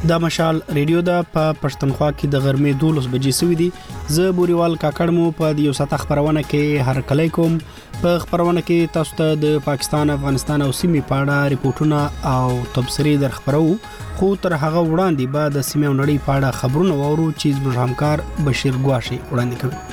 دا مشال ریډیو دا په پښتونخوا کې د غرمې 12 بجې سوي دي. زه بوريوال کاکړ مو په یو ساعت خبرونه کې هر کله کوم. په خبرونه کې تاسو ته د پاکستان، افغانستان او سیمې په اړه ریپورتونه او تبصرې در خبرو، خو تر هغه وړاندې به د سیمې او نړۍ په اړه خبرونه وورو چې زموږ همکار بشیر ګواشي وړاندې کوي.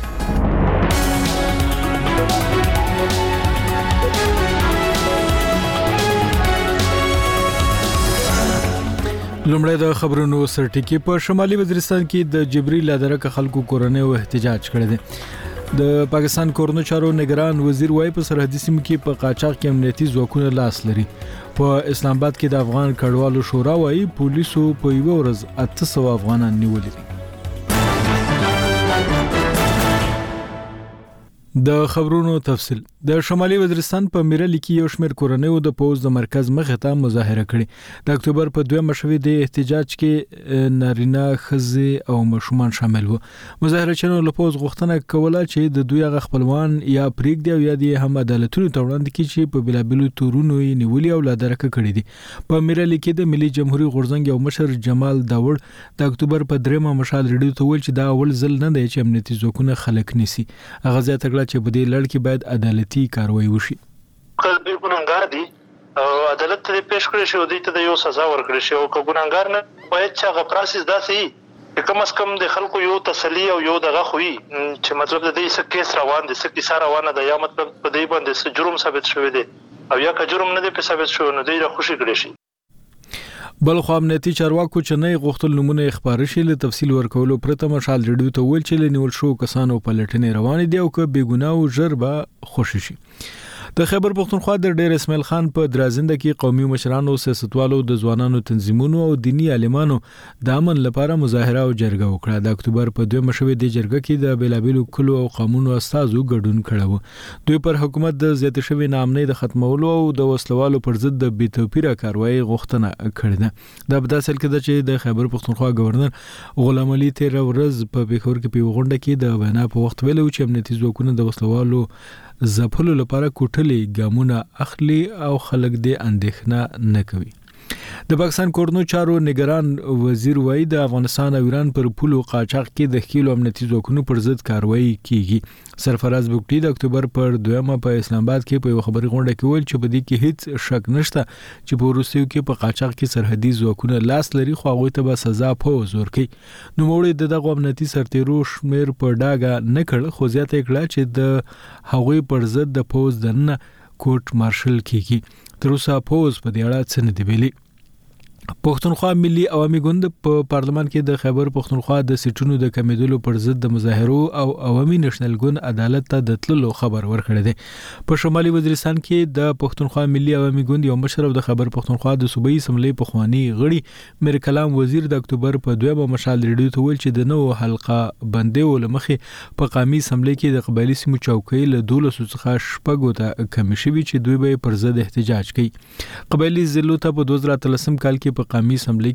لومړی د خبرونو سرټکی. په شمالي وزیرستان کې د جبري لادرکه خلکو کورنۍ او احتجاج کړی دی. د پاکستان کورنو چارو نگران وزیر وايي په سرحدي سیمو کې په قاچاق کې امنیتي ځواکونه لاس لري. په اسلام آباد کې د افغان کډوالو شورا وايي پولیسو په یو ورځ 800 افغانان نیولي دي. د خبرونو تفصیل. د شمالي وزیرستان په میرل کې یو شمېر کورنیو د پوز د مرکز مخه ته مظاهره کړې. د اکتوبر په 2 مشوي د احتجاج کې نارینه، ښځې او ماشومان شامل وو. مظاهرچیانو له پوز غوښتنه کوله چې د دوی غ خپلوان یا پریږدي او یا د هم عدالتونو ته وړاندې کړي چې په بلابلو تورونو یې نیولي او لادرکه کړي دي. په میرل کې د ملي جمهوریت غورځنګ یو مشر جمال داوړ د اکتوبر په 3 مشال ریډیو ته ویل چې دا اول ځل نه دی چې امنیتي ځواکونه خلک نیسي. هغه ځای ته چې په دې لړ کې باید عدالتي کاروایی وشي. کله ګناګار دي او عدالت ته پیش کړی شي او دوی ته د یو سزا ورکړي شي او ګناګار نه باید چې هغه پروسس داسې کم از کم د خلکو یو تسلی او یو دغه خوي چې مطلب د دې څه کیس روان دي، څه کیسه روانه ده، یا مطلب په دې باندې څه جرم ثابت شوی دی او یا که جرم نه دی ثابت شوی نو دوی خوشي کړي شي. بل خو امنیتي چارواکو چې نه غوښتل نمونه خبري شي له تفصیل ورکولو پرته مشال ریډیو ته ویل چې لنیول شو کسانو په لټنې روان دي او که بیګناه او جربه خوشي شي. د خیبر پختونخوا د ډیر اسماعیل خان په درازنده کې قومي مشرانو، سیاستوالو، د ځوانانو تنظیمونو او دینی عالمانو د امن لپاره مظاهره او جرګه وکړه. د اکتوبر په 2 مشوي د جرګه کې د بلابلو کلو او قانونو استازو ګډون کړو. دوی پر حکومت د زیات شوی نامنۍ د ختمولو او د وسلوالو پر ضد د بې توپیره کاروایی غوښتنه کړې ده. د بداسل کې چې د خیبر پختونخوا گورنر غلام علي تیر ورځ په پیښور کې په غونډه کې د وینا په وخت ویلو چې امنیتي ځواکونه د وسلوالو زپلو لپاره کوټلې ګامونه اخلي او خلک دې اندېښنه نه کوي. د پاکستان کورنو چارو نگران وزیر وايي د افغانستان او ایران پر پولو قاچاق کې د خېلو امنیتي ځواکونو پر ضد کاروایی کیږي. سرفراز بوګټي د اکتوبر پر 2 په اسلام آباد کې په خبري غونډه کې ویل چې په دې کې هیڅ شک نشته چې په روسیو کې په قاچاق کې سرحدي ځواکونه لاس لري، خو هغه ته به سزا په زور کوي. نو موږ دغه امنیتي سرتیرو شمیر په ډاګه نه کړ، خو زیاته کړه چې د هغوی پر ضد د پوز دنه کوټ مارشل کیږي. تر اوسه پوز په دې اړه څه نه دی ویلي. پښتونخوا ملي عوامي ګوند په پارلمان کې د خیبر پښتونخوا د سیټونو د کمیدلو پر ضد د مظاهرو او عوامي نېشنل ګوند عدالت ته د تللو خبر ورکړی دی. په شمالي وزیرستان کې د پښتونخوا ملي عوامي ګوند یو مشر او د خیبر پښتونخوا د صوبایي اسمبلی پخوانی غړي میر کلام وزیر د اکتوبر په 2 مشال ریډیو ته ویل چې د نو حلقه بندیو لمخې په قومي اسمبلی کې د قبایلی سیمو چوکۍ له 12 څخه شپږو ته کم شوي چې دوی به پر ضد احتجاج کوي. قبایلی ضلعو ته په 2013 کال کې په قومي اسمبلی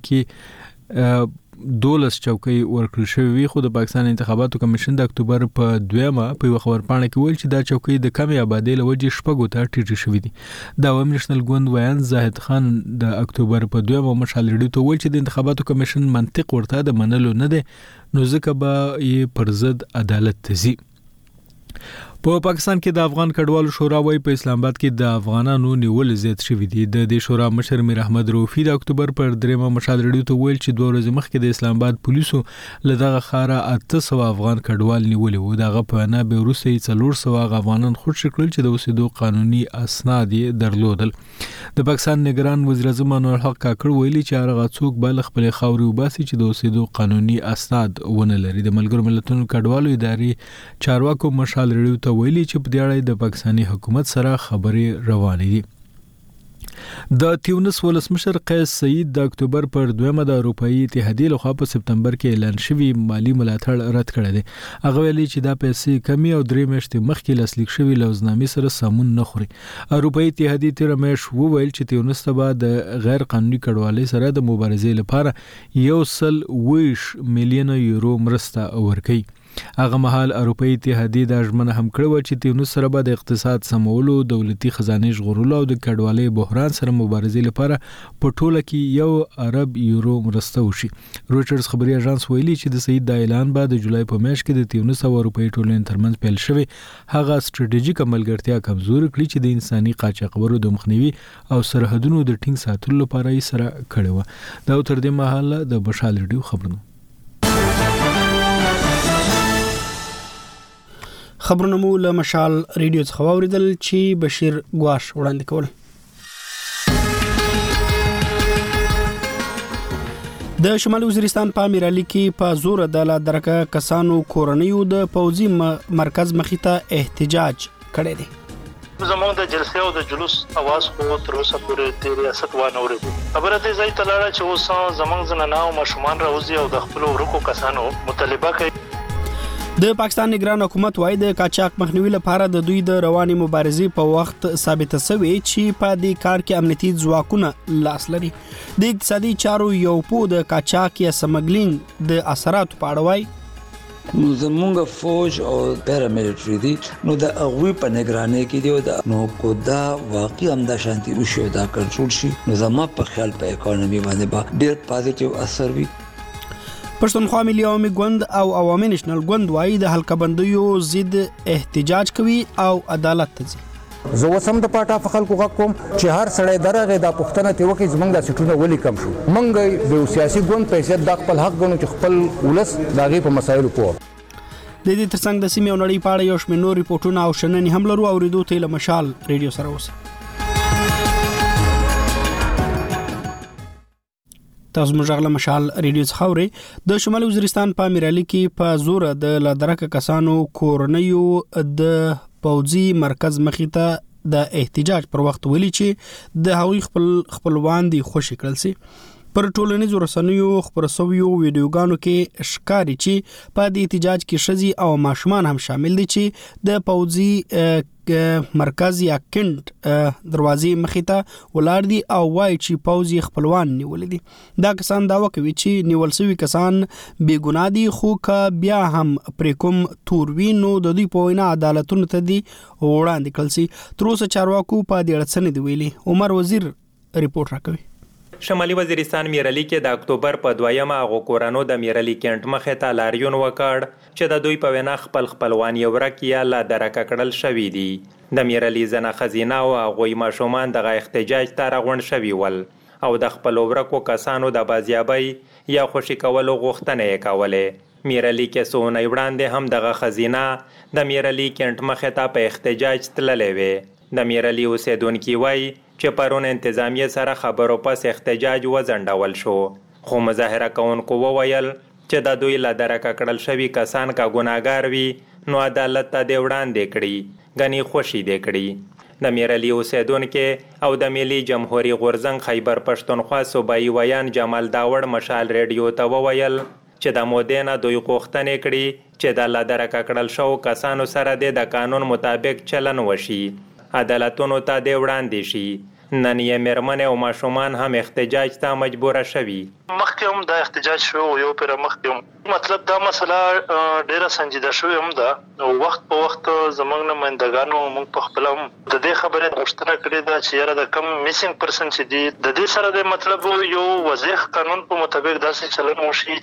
کې 12 چوکۍ ورکړل شوې، خو د پاکستان انتخاباتو کمیشن د اکتوبر په 2 په خبرپاڼه کې ویل چې دا چوکۍ د کمې آبادی له وجې شپږو ته ټیټې شوې دي. د عوامي نېشنل ګوند ویان زاهد خان د اکتوبر په 2 مشال ریډیو ته ویل چې د انتخاباتو کمیشن منطق ورته د منلو نه دی، نو ځکه به یې پر ضد عدالت ته ځي. په پاکستان کې د افغان کډوالو شورا وايي په اسلام آباد کې د افغانانو نیول زیات شوي دي. د دې شورا مشر میر احمد روفي د اکتوبر پر 3 مشال ریډیو ته ویل چې 2 ورځې مخکې د اسلام آباد پولیسو له دغه خاره 800 افغان کډوال نیولي وو. دغه په نه به وروسته 400 افغانان خود شکل چې د اوسېدو قانوني اسناد یې درلودل. د پاکستان نگران وزیر اعظم انور الحق کاکړ ویلي چې هغه څوک بل خپل خاوري وباسي چې د اوسېدو قانوني اسناد ونه لري. د ملګرو ملتونو کډوالو ادارې چارواکو مشال ریډیو ته ویلي چې په دې اړه د پاکستاني حکومت سره خبرې روانې دي. د تیونس ولسمشر قیس سعید د اکتوبر پر 2 د اروپאי اتحادیې لخوا په سپتمبر کې اعلان شوی مالی ملاتړ رد کړی دی. هغه ویلي چې دا پیسې کمی او 3 میاشتې مخکې لاسلیک شوی لوزنامې سره سمون نه خوري. اروپאי اتحادیې تیر میاشت وویل چې تیونس ته به د غیر قانوني کډوالۍ سره د مبارزې لپاره 120 میلیون یورو مرسته ورکړي. هغه مهال اروپאי اتحادیه د ژمنه هم کړو چې تیونس سره به د اقتصاد سمولو، دولتي خزانه ژغورلو او د کډوالۍ بحران سره مبارزې لپاره په ټوله کې یو ارب یورو مرسته وشي. رويټرز خبري اژانس ویلي چې د سید د اعلان بعد د جولای په میاشت کې د تیونس او اروپאי ټولنې ترمنځ پیل شوی هغه ستراتیژیک ملګرتیا کمزوري کړې چې د انساني قاچاقبرو د مخنیوي او سرحدونو د ټینګ ساتلو لپاره یې سره کړې و. دا تر دې مهاله د مشال ریډیو خبرونه مو له مشال ریډیو څخه واوریدل چې بشیر ګواش وړاندې کول. د شمالي وزیرستان په امیرعلی کې په زور د لادرکه کسانو کورنیو د پوځي مرکز مخې ته احتجاج کړی دی. زموږ د جلسې او د جلوس اواز خو تر اوسه پورې د ریاست وانه اورېدو. خبره دې ځای ته لاړه چې اوس زموږ زنانه او ماشومان راوځي او د خپل ورکو کسانو مطالبه کوي. د پاکستان نگران حکومت وايي د قاچاق مخنیوي لپاره د دوی د رواني مبارزې په وخت ثابته شوی چې په دې کار کې امنیتي ځواکونه لاس لري. د اقتصادي چارو یو په د قاچاق یا سمګلینګ د اثرات په اړه وايي. نو زمونږ فوج او پیراملیټری دي نو د هغوی په نگرانۍ کې دی او نو کو دا واقعي همدا شانتي وشو دا کنټرول شي نو زما په خیال په اکانومي باندې به ډېر پازیټیو اثر وي. پښتونخوا ملي عوامي ګوند او عوامي نېشنل ګوند وايي د حلقه بندیو ضد احتجاج کوي او عدالت ته ځي. زه وسم د پټا خلکو غږ کوم چې هر سړی درغه د پښتنه ته وکي زمنګ د سټونه ولي کم شو. منګ د سیاسي ګوند په حیثیت د خپل حق غنو چې خپل ولس داغي په مسایلو پوه. د دې ترڅنګ د سیمې او نړۍ په اړه یو شمېر نور ریپورتونه او شننې هم لرو او ریډیو ته له مشال ریډیو سره اوسه. تاسو موږ غل مشال ریډیو څخه اورئ. د شمالي وزیرستان په امیرعلی کې په زور د لادرکه کسانو کورنیو د پوځي مرکز مخې ته د احتجاج پر وخت ویلي چې د هغوی خپلوان دي خوشی کړل سي. پر ټولنیزو رسنیو خبر شویو ویډیوګانو کې ښکاري چې په دې احتجاج کې شذي او ماشومان هم شامل دي چې د پوځي مرکز یا کند دروازې مخې ته ولاړ دي او وايي چې پوځي خپلوان نیول دي. دا کسان داوا کوي چې نیول شوی کسان بې ګناه دي خو که بیا هم پر کوم توروینو د دوی په وینا عدالتونو ته دي وړاندې کړل سي. تر اوسه چارواکو په دې اړه څه نه دی ویلي. عمر وزیر ریپورت راکوي. شمالي وزیرستان میرعلی کې د اکتوبر په 2مه هغو کورانو د میرعلی کینټ مخې ته لاریون وکړ چې د دوی په وینا خپلوان یې ورک یا لا درکه کړل شوي دي. د میرعلی زنه خزینه او هغوی ماشومان دغه احتجاج ته راغونډ شوي ول او د خپل ورکو کسانو د بازیابۍ یا خوشي کولو غوښتنه یې کولې. میرعلی کې څو وړاندې هم دغه خزینه د میرعلی کینټ مخې ته په احتجاج تللې وې. د میرعلی اوسیدونکي وایي چې پرون انتظامیه سره خبرو پس احتجاج وځنډول شو خو مظاهره کوونکو وویل چې د دوی له درکه کړل شوي کسان که ګناهګار وي نو عدالت ته دې وړاندې کړي ګنې خوشي دې کړي. د میرعلی اوسیدونکي او د ملي جمهوریت غورځنګ خیبر پښتونخوا صوبایي ویان جمال داوړ مشال ریډیو ته وویل چې د مودې نه دوی غوښتنې کړي چې د له درکه کړل شوو کسانو سره د قانون مطابق چلن وشي، عدالتونو ته دې وړاندې شي. نن یې مېرمنې او ماشومان هم احتجاج ته مجبوره شوي. مخکې هم دا احتجاج شو یو پیر مخکې هم مطلب دا مسله ډیره سنجیده شوې هم ده. وخت په وخت زموږ نمائندګانو موږ په خپل هم د دې خبرې غوښتنه کړې ده چې یاره د کم میسنګ پرسن چې دي د دې سره د مطلب یو وضاح قانون په مطابق داسې چلن وشي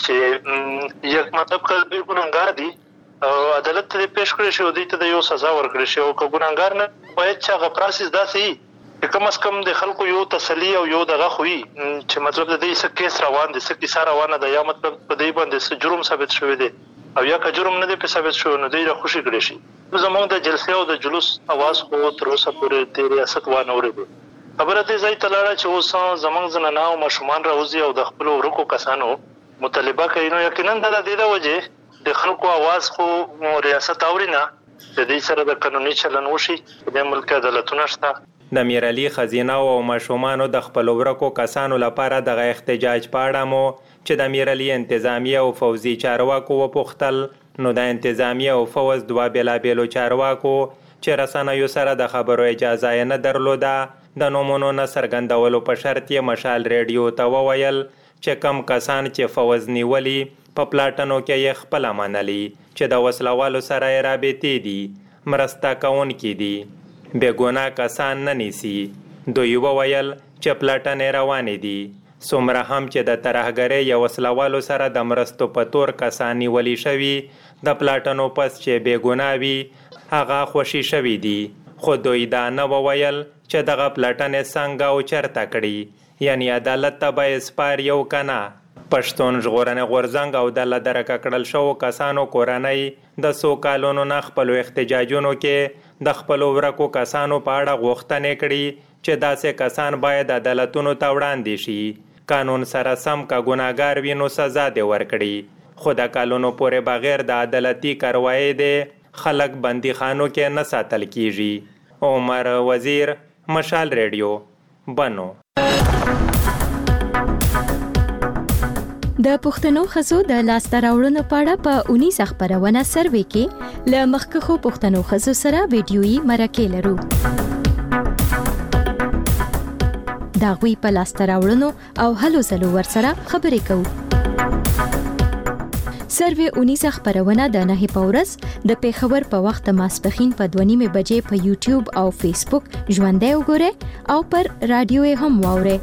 چې یک مطلب کله ګناهګار دي عدالت ته پیش کړی شي او دوی ته یو سزا ورکړي شي او که ګناهګار نه باید چې هغه پروسس داسې کم از کم د خلکو یو تسلی او یو دغه خوي چې مطلب د دې څه کیس روان دي څه کیسه روانه ده یا مطلب په دې باندې څه جرم ثابت شوی دی او یا که جرم نه دی په ثابت شوی نو دوی را خوشي کړي شي. زموږ د جلسې او د جلوس اواز خو تر اوسه پورې د ریاست وانه اورېدو. خبره دې ځای ته لاړه چې اوس زموږ زنانه او ماشومان راوځي او د خپل ورکو کسانو مطالبه کوي. نو یقینا د دې وجه د خلکو اواز خو ریاست اوري نه د دې سره د قانوني چلن وشي د ملک عدالتونه شته. د میرعلی خزینه او ماشومانو د خپل ورکو کسانو لپاره دغه احتجاج په اړه مو چې د میرعلی انتظامیه او فوزي چارواکو وپوښتل نو د انتظامیه او فوز دوه بېلابېلو چارواکو چې رسنیو سره د خبرو اجازه یې نه درلوده د نومونو نه څرګندولو په شرط یې مشال ریډیو ته وویل چې کم کسان چې فوز نیولي په پلاټنو کې یې خپله منلي چې د وسلوالو سره یې رابطې دي، مرسته کوونکي دي، بېګناه کسان نه نیسي. دوی وویل چې پلاټنې روانې دي، څومره هم چې د ترهګرۍ یا وسلوالو سره د مرستو په تور کسان نیولي شوي، د پلاټنو پس چې بېګناه وي هغه خوشي شوي دي. خو دوی دا نه وویل چې دغه پلاټنې څنګه او چېرته کړي، یعنی عدالت ته به یې سپاري او که نه. پښتون ژغورنې غورځنګ او د له درکه کړل شوو کسانو کورنۍ د څو کالونو نه خپلو احتجاجونو کې د خپلو ورکو کسانو په اړه غوښتنې کړي چې داسې کسان باید عدالتونو ته وړاندې شي. قانون سره سم که ګناهګار وي نو سزا دې ورکړي، خو د کالونو پورې بغیر د عدالتي کاروایۍ دې خلک بندي خانو کې نه ساتل کیږي. عمر وزیر، مشال ریډیو، بنو. د پښتنو ښځو د لاسته راوړنو په اړه په 19 خپرونه سروې کې له مخکښو پښتنو ښځو سره ویډیويي مرکې لرو. دا غوي په لاسته راوړنو او هلو ځلو ورسره خبرې کوو. سروې 19 خپرونه د 9 په ورځ د پیښور په وخت ماسپښین په 2:30 بجې په یوټیوب او فیسبوک ژوندۍ وګورئ او پر رادیو یې هم واورئ.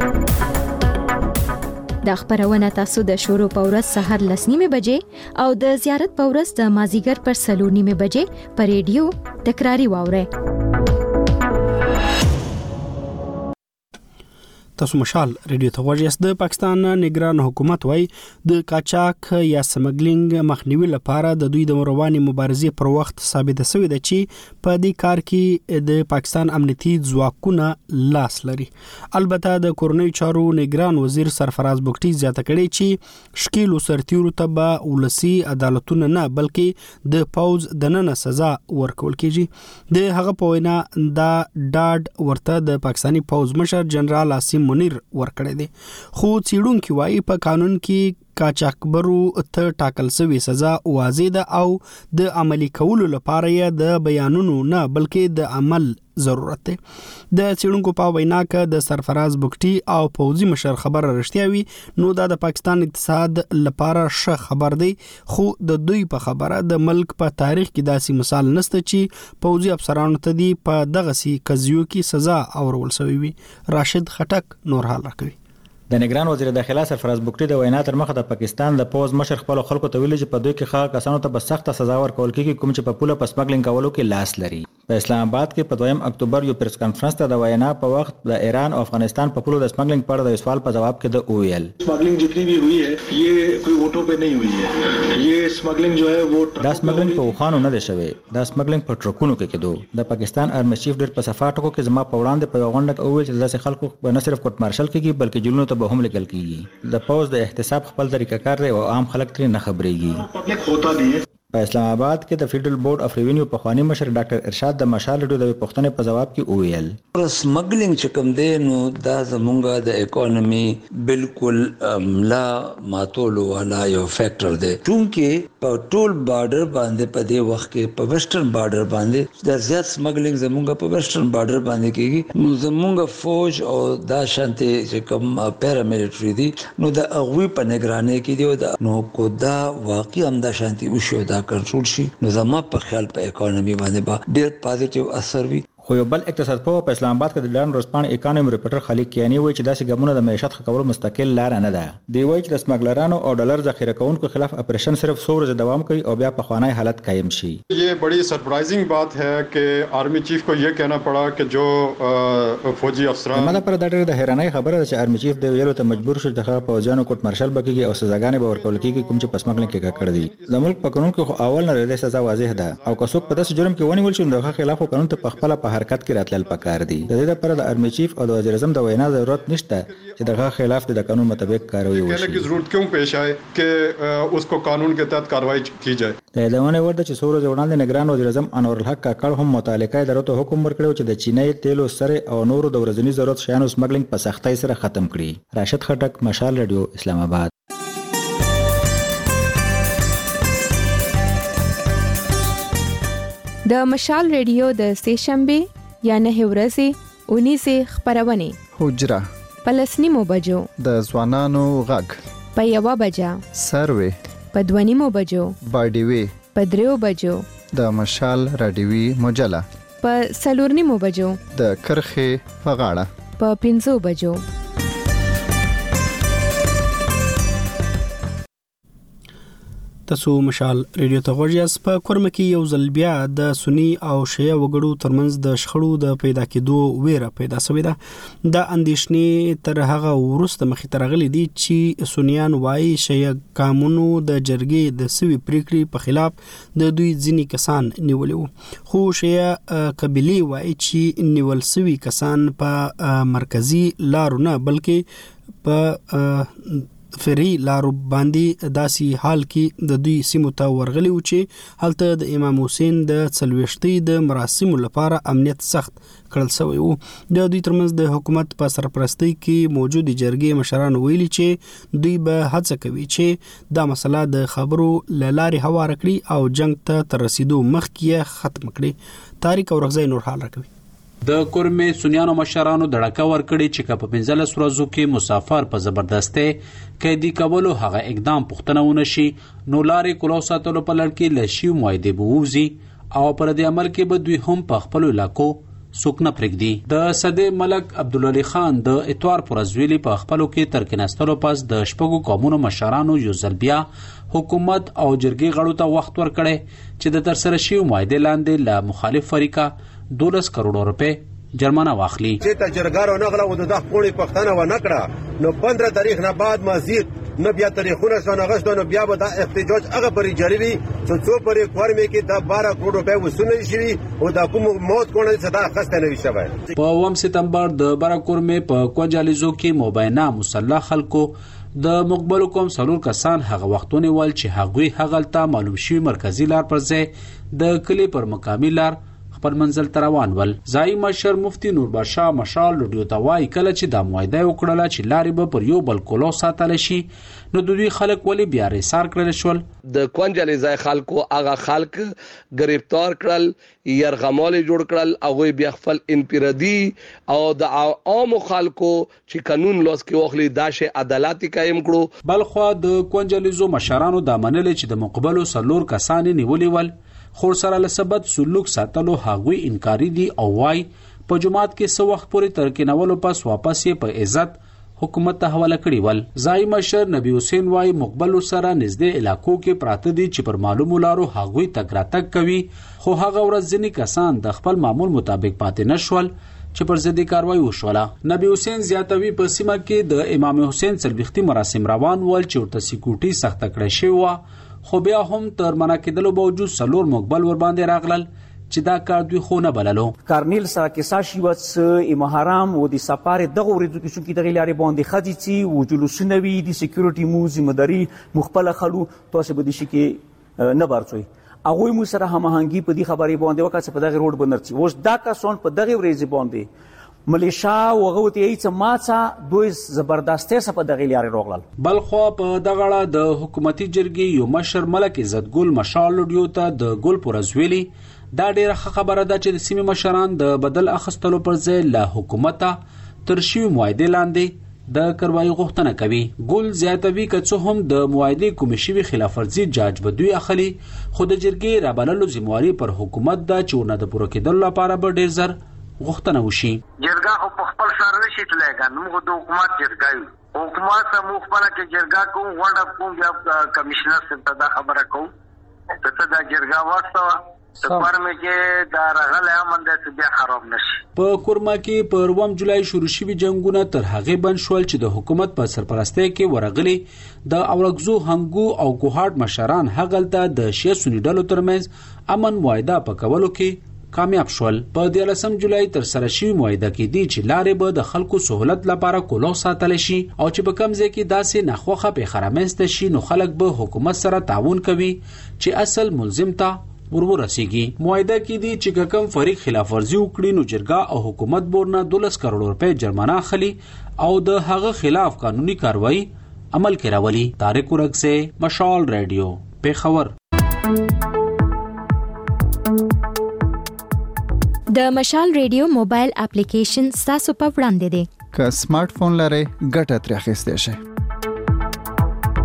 دا خپرونه تاسو د شروع په ورځ سحر 9:30 بجې او د زیارت په ورځ د مازیګر پر 4:30 بجې په ریډیو تکراری واورئ. تاسو مشال ریډیو ته غوږ یاست. د پاکستان نگران حکومت وای د قاچاق یا سمګلینګ مخنیوي لپاره د دوی د رواني مبارزې پر وخت ثابت شوی دی چې په دې کار کې د پاکستان امنیتي ځواکونه لاس لري. البته د کورنۍ چارو نگران وزیر سرفراز بوګټي زیاته کړې چې شکیل سرتیرو ته به ولسی عدالتونه نه بلکې د پوز د نن سزا ورکول کیږي. د هغه په وینا دا ډاډ ورته د پاکستاني پوز مشر جنرال عاصم منیر ورکړی دی، خو څېړونکي وایي په قانون کې قاچاقبرو ته ټاکل شوی سزا واضح ده او د عملي کولو لپاره یې د بیانونو نه بلکې د عمل ضرورت دی. د څېړونکو په وینا کې د سرفراز بوګټي او پوځي مشر خبره رښتیا وي نو دا د پاکستان اقتصاد لپاره ښه خبر دی، خو د دوی په خبره د ملک په تاریخ کې داسې مثال نشته چې پوځي افسرانو ته دی په دغه سي قضیو کې سزا اورول شوی وي. راشد خټک نور حال راکوي. د نگران وزیر داخله سرفراز بوګټي د وینا تر مخه د پاکستان د پوز مشر خپل خلکو ته ویلي چې په دوی کې ښه کسانو ته به سخته سزا ورکول کېږي کوم چې په پوله په سمګلینګ کولو کې لاس لري. په اسلام آباد کې په 2 اکتوبر یو پریس کانفرنس ته د وینا په وخت د ایران او افغانستان په پوله د سمګلینګ په اړه د سوال په جواب کې د اویل स्मगलिंग जितनी भी हुई है ये कोई वोटों पे नहीं हुई है, ये स्मगलिंग जो है वो دا سمګلینګ په خوانو نه دی شوی، دا سمګلینګ په ټرکونو کې کېدو. د پاکستان آرمي چیف ډېر په صفه ټکو کې زما په وړاندې په غونډه کې اویل چې داسې خلکو به نه صرف کوټ مارشل کېږي بلکې جلونو ته به هم لیکل کېږي. د پوز د احتساب خپل طریقه کار دی او عام خلک ترې نه خبرېږي. पब्लिक होता नहीं है. په اسلام آباد کې د فیډرل بورډ اف ریوینیو په خواني مشر ډاکټر ارشاد د مشال ډو د پښتنې په جواب کې وویل سمګلینګ چې کوم دی نو دا زمونږه د اکانومي بالکل لا ماتولو والا یو فیکٹر دی، چونکه په ټول بارډر باندې په دې وخت کې په ویسټرن بارډر باندې د زیات سمګلینګ زمونږه په ویسټرن بارډر باندې کېږي. نو زمونږه فوج او دا شانتي چې کوم پیراملیټری دي نو د اغوی په نگرانۍ کې دی نو کو دا واقعي هم دا شانتي وشو دا کنټرول شي نو زما په خیال په اکانومي باندې با ډېر پازیټیو اثر وي. خو یو بل اقتصاد په اسلام آباد کې د ډان روسپان اکانومي ریپورټر خالد کیانی وایي چې داسې ګامونه د معیشت ښه کولو مستقل لار نه ده. دی وایي چې د سمګلرانو او ډالر ذخیره کوونکو خلاف اپریشن صرف 100 ورځې دوام کوي او بیا په خوانی حالت قائم شي. یہ بڑی سرپرائزنگ بات ہے کہ آرمی چیف کو یہ کہنا پڑا کہ جو فوجي افسران مله پر د ډېر د حیرانۍ خبره ده چې آرمی چیف دی ویلو ته مجبور شو چې د پوځیانو کوټ مارشل بکیږي او سزاګانې به ورکول کیږي کوم چې په سمګلینګ کې کړی دي. د ملک په قانون کې اول نه د سزا واضح ده او که څوک په داسې جرم کې ونیول شي نو د خلاف قانون ته په خپل په حرکت کې راتلل کار دی. د دې لپاره د آرمی چیف او د وزیر اعظم د وینا ضرورت نشته چې دغه خلاف د قانون مطابق کاروایی وشي. کله کی ضرورت کیوں پیش آئے کہ اس کو قانون کے تحت کاروائی کی جائے. د ادمانه ورته چې څو ورځې وړاندې نگران وزیر اعظم انور الحق کاکړ هم متعلقه ادارو ته حکم ورکړو چې د چینای تیلو سره او نورو د ورځنی ضرورت شیانو سمګلینګ په سختۍ سره ختم کړي. راشد خټک، مشال رادیو، اسلام آباد. د مشال رادیو د سهشنبه یا 9 ورځې 19 خپرونه حجره پلسنیمو بجو د ځوانانو غږ په 1 بجه، سروي په 2:30 بجو، باډیوي په 3 بجو، د مشال رادیوي مجله په 4:30 بجو، د کرخه په غاړه په 5 بجو. تاسو مشال ریډیو ته غوړیاس. په کورم کې یو ځل بیا د سنی او شیعه وګړو ترمنځ د شخړو د پیدا کېدو ویره پیدا شوې ده. د اندېښنې تر هغه ورسته مخې ته راغلي دي چې سنیان وايي شیعه قانونو د جرګې د سوي پریکړې په خلاف د دوی ځینی کسان نیولي وو، خو شیعه قبيله وايي چې نیول سوي کسان په مرکزی لارو نه بلکې په فری لارو باندې داسي حال کې د دوی سیمو ته ورغلي و چې هلته د امام حسین د 40 د مراسمو لپاره امنیت سخت کړل شوی وو. د دوی ترمنځ د حکومت په سرپرستی کې موجود جرګې مشران ویلي چې دوی به هڅه کوي چې دا مسله د خبرو لارې هوار کړي او جنگ ته تر رسیدو مخکې ختم کړي. تاریخ اورغزی نور حال راکوي. د کورمې سنیانو مشرانو دړکه ورکړي چې په 15 ورځو کې مسافر په زبردسته قیدی کولو هغه اقدام پښتنه ونشي نو لارې کولو ساتلو په لړ کې لشي معاهده بووزي او پر دې عمل کې به دوی هم په خپل علاقو سوکنه پرېږدي. د صدې ملک عبدالعلی خان د اتوار پرزویلی په خپلو کې ترکیناستلو پس د شپږو قومونو مشرانو یو ځل بیا حکومت او جرګې غړو ته وخت ورکړي چې د ترسره شوی معاهده لاندې له مخالف فریقه 12 کروڑ روپے جرمانه واخلي. چې تجرګارو نغله و د خپل پښتنه و نکړه نو 15 تاریخ نه بعد مزید نو بیا تاریخونه سن اگست نو بیا به د احتجاج هغه پرې جریوي چې څو پرې کورمه کې د 12 کروڑ روپے وسونه شي او د کوم موت کونه صدا خسته نه وشوي. په 1 سپتمبر د بارا کورمه په کوجالیزو کې مبینه مسلح خلکو د مقبل کوم سلور کسان هغه وختونه ول چې هغوی هغلته معلوم شوی مرکزی لار پر ځای د کلی پر مقامی لار خپل منزل تروان ول. ځای مشر مفتی نور بادشاہ مشال رډیو ته وایي کله چې د معاهده وکړه چې لارې به پر یو بل کولو ساتل شي نو د دوی خلک ولی بیا رسار کړل شول. د کوانجلي ځای خلکو هغه خلک گرفتار کړل يرغمال جوړ کړل هغه بیا خپل انفرادي او د عام خلکو چې قانون لاس کې واخلي داشه عدالت قائم کړو. بلخو د کوانجلیزو مشرانو د منل چې د مقبلو سلور کسان نیولې ول خور سره لسبت سلوک ساتلو هغوی انکاری دي او وای په جماعت کې سو وخت پورې ترکینولو پس واپس یې په عزت حکومت ته حواله کړی ول. ځای مشر نبی حسین وای مقبل سره نږدې علاقو کې پراته دي چې پر معلومو لارو هغوی تک راتک کوي خو هغه ورځ ځینې کسان د خپل معمول مطابق پاتې نشول چې پر ضد کاروایی وشوله. نبی حسین زیاتوی په سیمه کې د امام حسین 40 مراسم روان ول چې ورته سکیورټي سخت کړی شوی و خو بیا هم تر منع کېدلو باوجود سلور مقبل ور باندې راغلل چې دا کار دوی خو نه بللو. کارنیل ساکساشي وڅ امهرام و د سفر دغه ورځو کې چې دغه لارې باندې خديتي او جلوسونه وی د سکیورټي مو ذمہداري مخبل خلو تاسو به دي شي کې نه برڅوي هغه مو سره هماهنګي په دې خبرې باندې وکړه په دغه روډ باندې اوس دا کسان په دغه ورځ باندې ملیشا وغوتی ایڅ ماڅه دوی زبردسته سره په دغه لارې روغلل. بلخو په دغه د حکومتي جرګې یو مشر ملک عزت ګل مشال ډیو ته د ګل پرزویلی دا ډیره خبره ده چې د سیمې مشران د بدل اخستلو پر ځای له حکومت تر شی معاهده لاندې د کاروایی غوښتنه کوي. ګل زیاتوي که څه هم د معاهده کمیشن خلاف ورزي جاج بدوی اخلي خو د جرګې رابللو ذمہواری پر حکومت ده چې نه د پوره کېدل لپاره به ډیر زر غوښتنه وشي. جرګه خو په خپل سر نشي تلای کنه موږ د حکومت جرګه یو حکومت مو خپل کې جرګه کوم غونډه کوم یا کمشنر څخه دا خبره کوم ته دا جرګه واسطه سپارمه کې دا راغله امنده چې بیا خراب نشي. په کورما کې پر 1 جولای شروع شوی جنگونه تر هغه بن شول چې د حکومت په سرپرستی کې ورغلي د اورګزو هنګو او کوهاټ مشران هغلته د شیعه سنی ډلو ترمنځ امن معاهده پکولو کې کامیاب شول. په 13 جولای تر سره شوی معاهده کې دي چې لارې به د خلکو سہولت لپاره کولو ساتل شي او چې په کم ځای کې داسې نخوخه په خرامنست شي نو خلک به حکومت سره تعاون کوي چې اصل ملزم ته ورسیږي. معاهده کې دي چې کوم فریق خلاف ورزي وکړي نو جرګه او حکومت بورنه 12 کروڑ روپے جرمانه اخلي او د هغه خلاف قانوني کاروایی عمل کې راولي. طارق ورغسه مشال ریډیو پیښور. د مشال ریډیو موبایل اپلیکیشن تاسو په وړاندې دی. که سمارټ فون لرئ ګټه ترې اخیستئ شئ.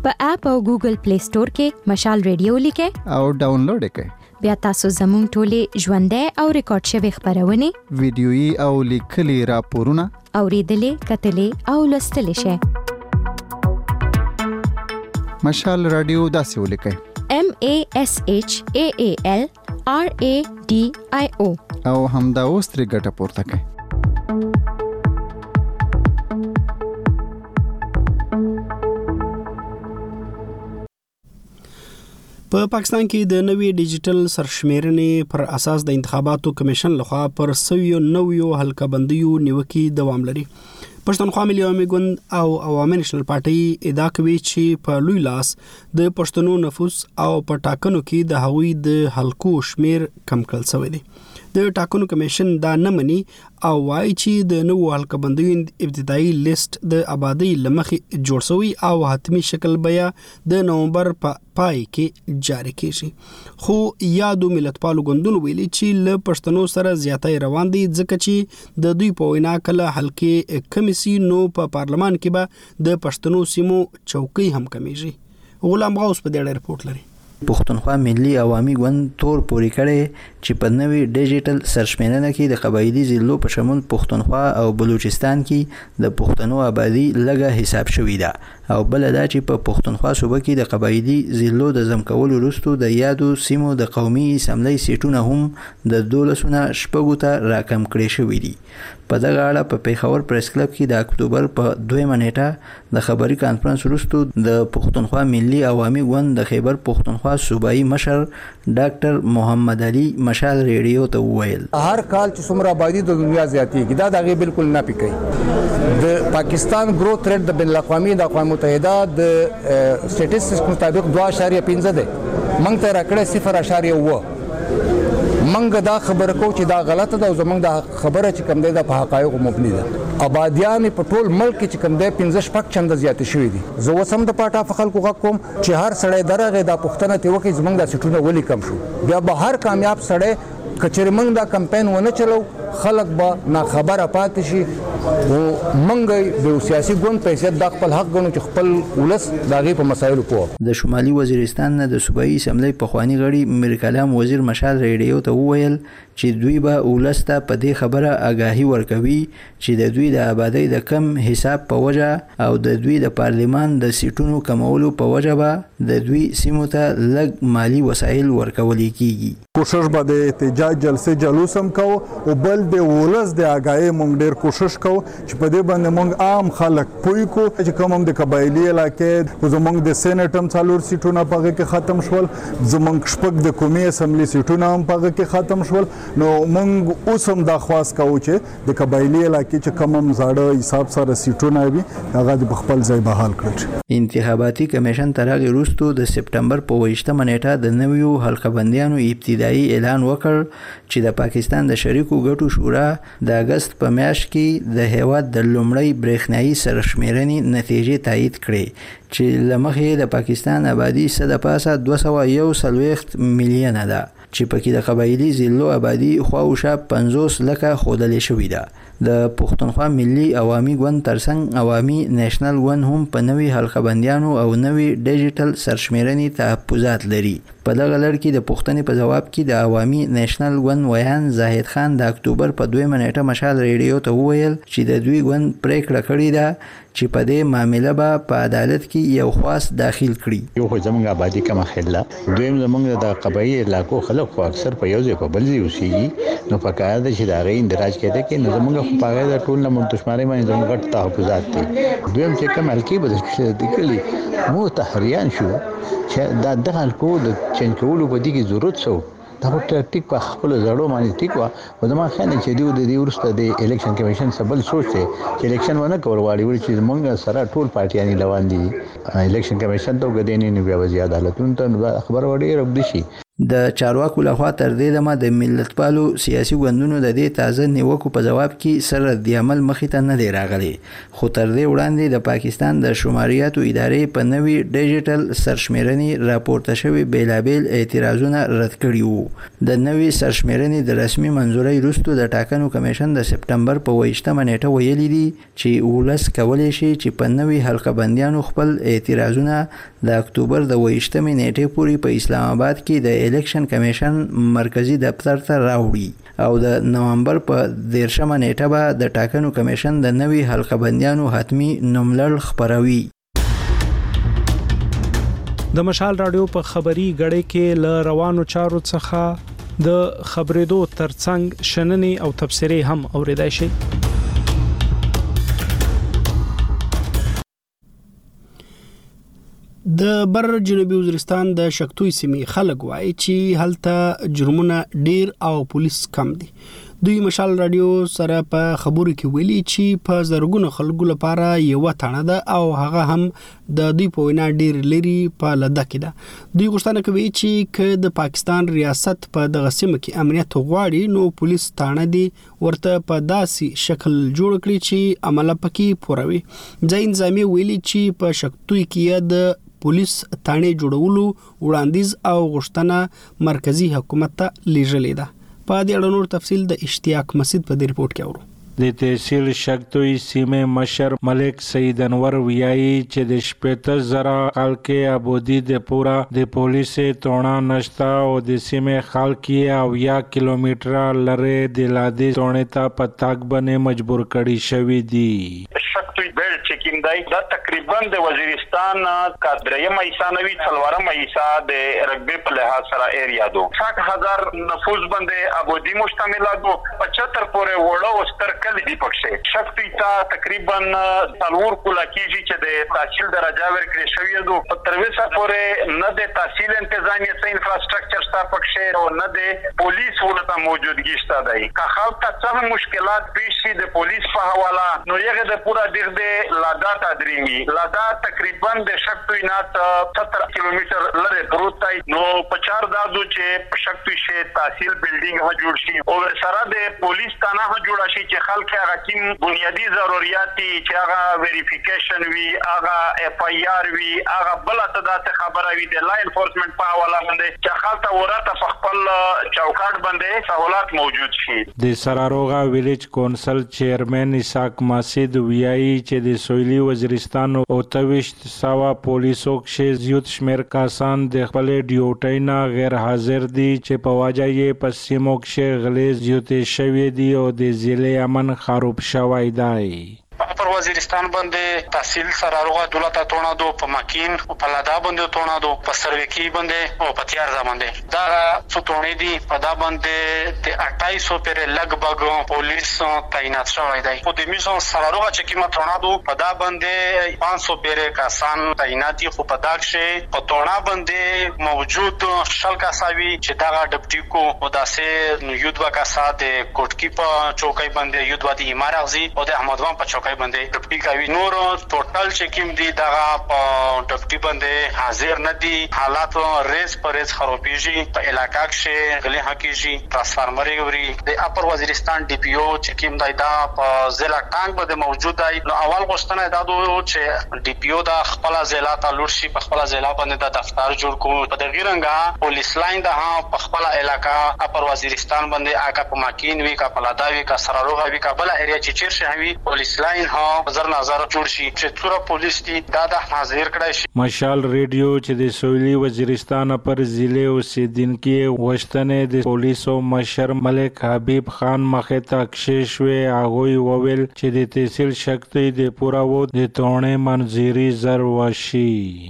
په اپ او ګوګل پلی سٹور کې مشال ریډیو لیکه او ډاونلوډ کړئ. بیا تاسو زموږ ټولې ژوندۍ او ریکارډ شوی خبرونه ویډیويي او لیکلي راپورونه اوریدلې کتلې او لوستلې شئ. مشال رادیو داسې ولیکئ MASHAALRADIO او همدا اوس ترې ګټه پورته کړئ. په پاکستان کې د نوې ډیجیټل سرشمیرنې پر اساس د انتخاباتو کمیشن لخوا پر 109 حلقه بندیو نیوکې دوام لري. پښتونخوا ملي عوامي ګوند او عوامي نېشنل پارټي ادعا کوي چې په لوی لاس د پښتنو نفوس او په ټاکنو کې د هغوی د حلقو شمیر کم کړل شوی دی. د ټاکنو کمیشن دا نه مني او وايي چې د نوو حلقه بندیو ابتدایي لیست د آبادی لمخې جوړ شوی او حتمی شکل بیا د نومبر په پای کې جاری کیږي. خو یادو ملتپالو ګوندونو ویلي چې له پښتنو سره زیاتې روان دي ځکه چې د دوی په وینا کله حلقې کمیسي نو په پارلمان کې به د پښتنو سیمو چوکۍ هم کمیږي. غلام غوث په دې رپورت لري. پښتونخوا ملي عوامي ګوند تور پوري کړي چې په نوې ډیجیټل سرشمیرنه کې د قبایلی ضلعو په شمول پښتونخوا او بلوچستان کې د پښتنو آبادی لږه حساب شوې ده او بل دا چې په پښتونخوا صوبه کې د قبایلی ضلعو د ځمکولو وروسته د یادو سیمو د قومي اسمبلی سیټونه هم د 12 نه 6 ته راکم کړي شوې دي. په دغه اړه په پیښور پریس کلب کې د اکتوبر په 2 نیټه د خبري کانفرنس وروسته د پښتونخوا ملي عوامي ګوند د خیبر پښتونخوا صوبایي مشر ډاکټر محمد علي مشال ریډیو ته وویل هر کال چې څومره آبادی د دنیا زیاتېږي دا دغه بالکل نه پکې. د پاکستان گروث ریټ د بین الاقوامي د اقوام متحده د سټیټسټکس مطابق 2.5 ده. موږ ته راکړه 0.9. منګ دا خبره کو چې دا غلطه ده او زمونږ دا خبره چې کم دی دا په حقایقو مبني ده. آبادیان په ټول ملک کې چې کم دی 15 چنده زیاتې شوې دي. زه وسم د پاټا خلکو غږ کوم چې هر سړی درغه دا پښتنه ته وکي زمونږ دا سټونه ولي کم شو. بیا به هر کامیاب سړی کچېر موږ دا کمپاین ونه چلو خلک به نا خبره پاتې شي او موږ د سیاسي ګوند په حیثیت د خپل حق غنو چې خپل ولس دغه په مسایلو پوه. د شمالي وزیرستان نه د صوبایي اسمبلی پخوانی غړي میر کلام وزیر مشال ریډیو ته وویل چې دوی به ولسته په دې خبره آگاهی ورکوي چې د دوی د آبادی د کم حساب په وجه او د دوی د پارلیمان د سیټونو کمولو په وجه به د دوی سیمو ته لږ مالی وسایل ورکول کیږي. کوشش به د احتجاج جلسه جلوس هم کو او بل د ولس د آگاهی مونږ ډیر کوشش کو چې په دې باندې مونږ عام خلک پوي کو چې کوم د قبایلی علاقې زمونږ د سېنټ هم څلور سیټونه پغه کې ختم شول زمونږ شپږ د قومي اسمبلی سیټونه هم پغه کې ختم شول. نو مونږ اوس هم دا خواست کوو چې د قبایلی علاقې چې کوم زړه حساب سره سیټونه وي هغه د خپل ځای بحال کړي. انتخاباتي کمیشن ترغه وروسته د سپټمبر په 28 نیټه د نویو حلقه بندیانو ابتدایي اعلان وکړ چې د پاکستان د شریکو ګټو شورا د اگست په میاشت کې د هیواد د لومړی برېښنايي سرشمیرنې نتیجې تایید کړې چې لمخې د پاکستان آبادی صد پاسه 241 میلیون ده چې پکې د قبایلی ضلعو آبادی خواوشا 50 لکه خودلې شوې ده. د پښتونخوا ملي عوامي ګوند ترڅنګ عوامي نېشنل ګوند هم په نوې حلقه بندیانو او نوې ډیجیټل سرشمیرنې تحفظات لري. په دغه لړ کې د پښتنې په جواب کې د عوامي نېشنل ګوند ویان زاهد خان د اکتوبر په 2 نیټه مشال ریډیو ته وویل چې د دوی ګوند پریکړه کړې ده چې په دې معاملې به په عدالت کې یو خاص داخل کړي. یو خو زموږ آبادی کم خله دویم زموږ د قبایلی علاقو خلک خو اکثر په یو ځای په بل ځای اوسېږي نو په کار ده چې دا غي اندراج کېده کې نو زموږ په هغه د ټول نه منتشماري باندې زموږ غټ تحفظات دي. دویم چې کم الکی به د کلی مو تحریان شو چې دا د خلکو د چین کولو په دې کې ضرورت شو دا ټیک په خپل زړه باندې ټیک و او زما خیال چې د دې ورسته د الیکشن کمیشن سبل سوچته چې الیکشن ونه کول غواړي چې موږ سره ټول پارټیانی روان دي الیکشن کمیشن ته غدینې نه بیا وځي عدالتونو ته خبر وړي رب دي شي. د چارواکو لخوا تر دې دمه د ملتپالو سیاسي ګوندونو د دې تازه نیوکو په جواب کې سره د عمل مخې ته نه دی راغلی، خو تر دې وړاندې د پاکستان د شماریاتو ادارې په نوي ډیجیټل سرشمیرنې راپورته شوي بیلابیل اعتراضونه رد کړي وو. د نوي سرشمیرنې د رسمي منظورۍ وروسته د ټاکنو کمیشن د سپټمبر په 28مه نیټه ویلي دي چې ولس کولی شي چې په نوي حلقه بندیانو خپل اعتراضونه د اکتوبر د 28مې نیټې پورې په اسلام آباد کې د الیکشن کمیشن مرکزی دفتر ته راوړي او د نومبر په 13مه نیټه به د ټاکنو کمیشن د نوي حلقه بندیانو حتمی نوملړ خپروي. د مشال رادیو په خبري غړې کې ل روانو چارو څخه د خبرېدو ترڅنګ شننې او تبصرې هم اوریدای شي. د بر جنوبي وزیرستان د شکتوی سیمې خلک وایي چې هلته جرمونه ډیر او پولیس کم دي. دوی مشال رادیو سره په خبرو کې ویلي چې په زرګونو خلکو لپاره یو تانه ده او هغه هم د دوی په وینا ډیر لري په لده کې ده. دوی غوښتنه کوي چې که د پاکستان ریاست په دغه سیمه کې امنیت غواړي نو پولیس تانه دي ورته په داسې شکل جوړ کړي چې عمل پکې پوروي. ځای نظامي ویلي چې په شکتوی کې د پولیس تانه جوړولو وړاندیز او غوښتنه مرکزی حکومت ته لیږلې ده. په دې اړه نور تفصیل د اشتیاق مسجد په دې ریپورت کې اورو. د تحصیل شکتوی سیمه مشر ملک سید انور ویایي چې د 70,000 خلک آبادی د پورا د پولیس تونا نشتا او د سیمه خلک او 1 کیلومتر لره د لادي تونې ته پتاک باندې مجبور کړي شوی دي. شکتوی بیل چکیم دای دا تقریبا د وزیرستان کا درېمه حصہ نوی څلورمه حصہ د رقبې په لحاظ سره ایریا دو 60,000 نفوس باندې آبادی مشتمل دو 75 پورې وړو ستر کلی دی پکشه. شکتوی تا تقریبا څلور کولا کیږي چې د تحصیل درجه ورکړې شوی دو په ترویسه پورې نه د تحصیل انتظامیه څخه انفراستراکچر ستا پکشه او نه د پولیس ولته موجودګي شته دی. که خلک ته څه مشکلات پیښ شي د پولیس په حواله نو یغه د پورا د لادا تدریمی لادا تقریبا د شکتوی نه 70 کیلومتر لره پروت دی. نو په چار دادو چې په شکتوی شه تحصیل بلډینګ ها جوړ شي او سره د پولیس تانه ها جوړ شي چې خلک هغه کوم بنیادی ضرورت چې هغه ویریفیکیشن وی هغه اف ای آر وی هغه بل ته خبره وی د لا انفورسمنت په حواله باندې چې خلک ورته په خپل چوکاټ باندې سہولت موجود شي. د سراروغا ویلیج کونسل چیرمن اسحاق مسجد ویایي چې د سویلي وزیرستان او 2300 پولیسو کې زیات شمیر کسان د خپل ډیوټي نه غیر حاضر دي چې په واجه یې په سیمو کې غلیظ زیات شوی دی او د ضلع امن خراب شوی دی. پر وزیرستان باندې تحصیل سراروغا دولت اتونا دو په ماکین او په لادا باندې اتونا دو په سروکی باندې او په تیار باندې دا څوټونی دي په دا باندې د 2800 پر لګبګ پولیس تعینات شوی دی. په دې میشن سراروغا چې کیمه اتونا دو په دا باندې 500 پر کسان تعینات خو په دا کې په تونا باندې موجود شل کساوی چې دا ډپټی کو او داسې یودوا کسا د کوټکی په چوکۍ باندې یودوا د ایمارغزي او د احمدوان په چوکۍ باندې ډپټي کوي. نور ټوټل چې کوم دي دا په ډپټي باندې حاضر نه دي. حالات ریس پر ریس خرابېږي په علاقہ کې غلي حقيقي ترانسفارمر یوري د اپر وزیرستان ډي پی او چې کوم دا په ضلع ټانګ باندې موجود دی. نو اول غوښتنه دا دو چې ډي پی او د خپل ضلع ته لور شي په خپل ضلع باندې د دفتر جوړ کوو. په دغه رنګه پولیس لاین د په خپل علاقہ اپر وزیرستان باندې آکا په ماکین وی کا پلادا وی کا سراروغا وی کا بل ایریا چې چیر شي پولیس لاین نظر جوړ شي چې څوره پولیس دي دا د حاضر کړای شي. مشال ریډیو چې د سویلي وزیرستان پر ضلع اوسیدونکو وشتنې د پولیسو مشر ملک حبیب خان مخه ته کشش وی هغه وویل چې د تحصیل شکتوی د پورا و د تونې منځري زر وشي.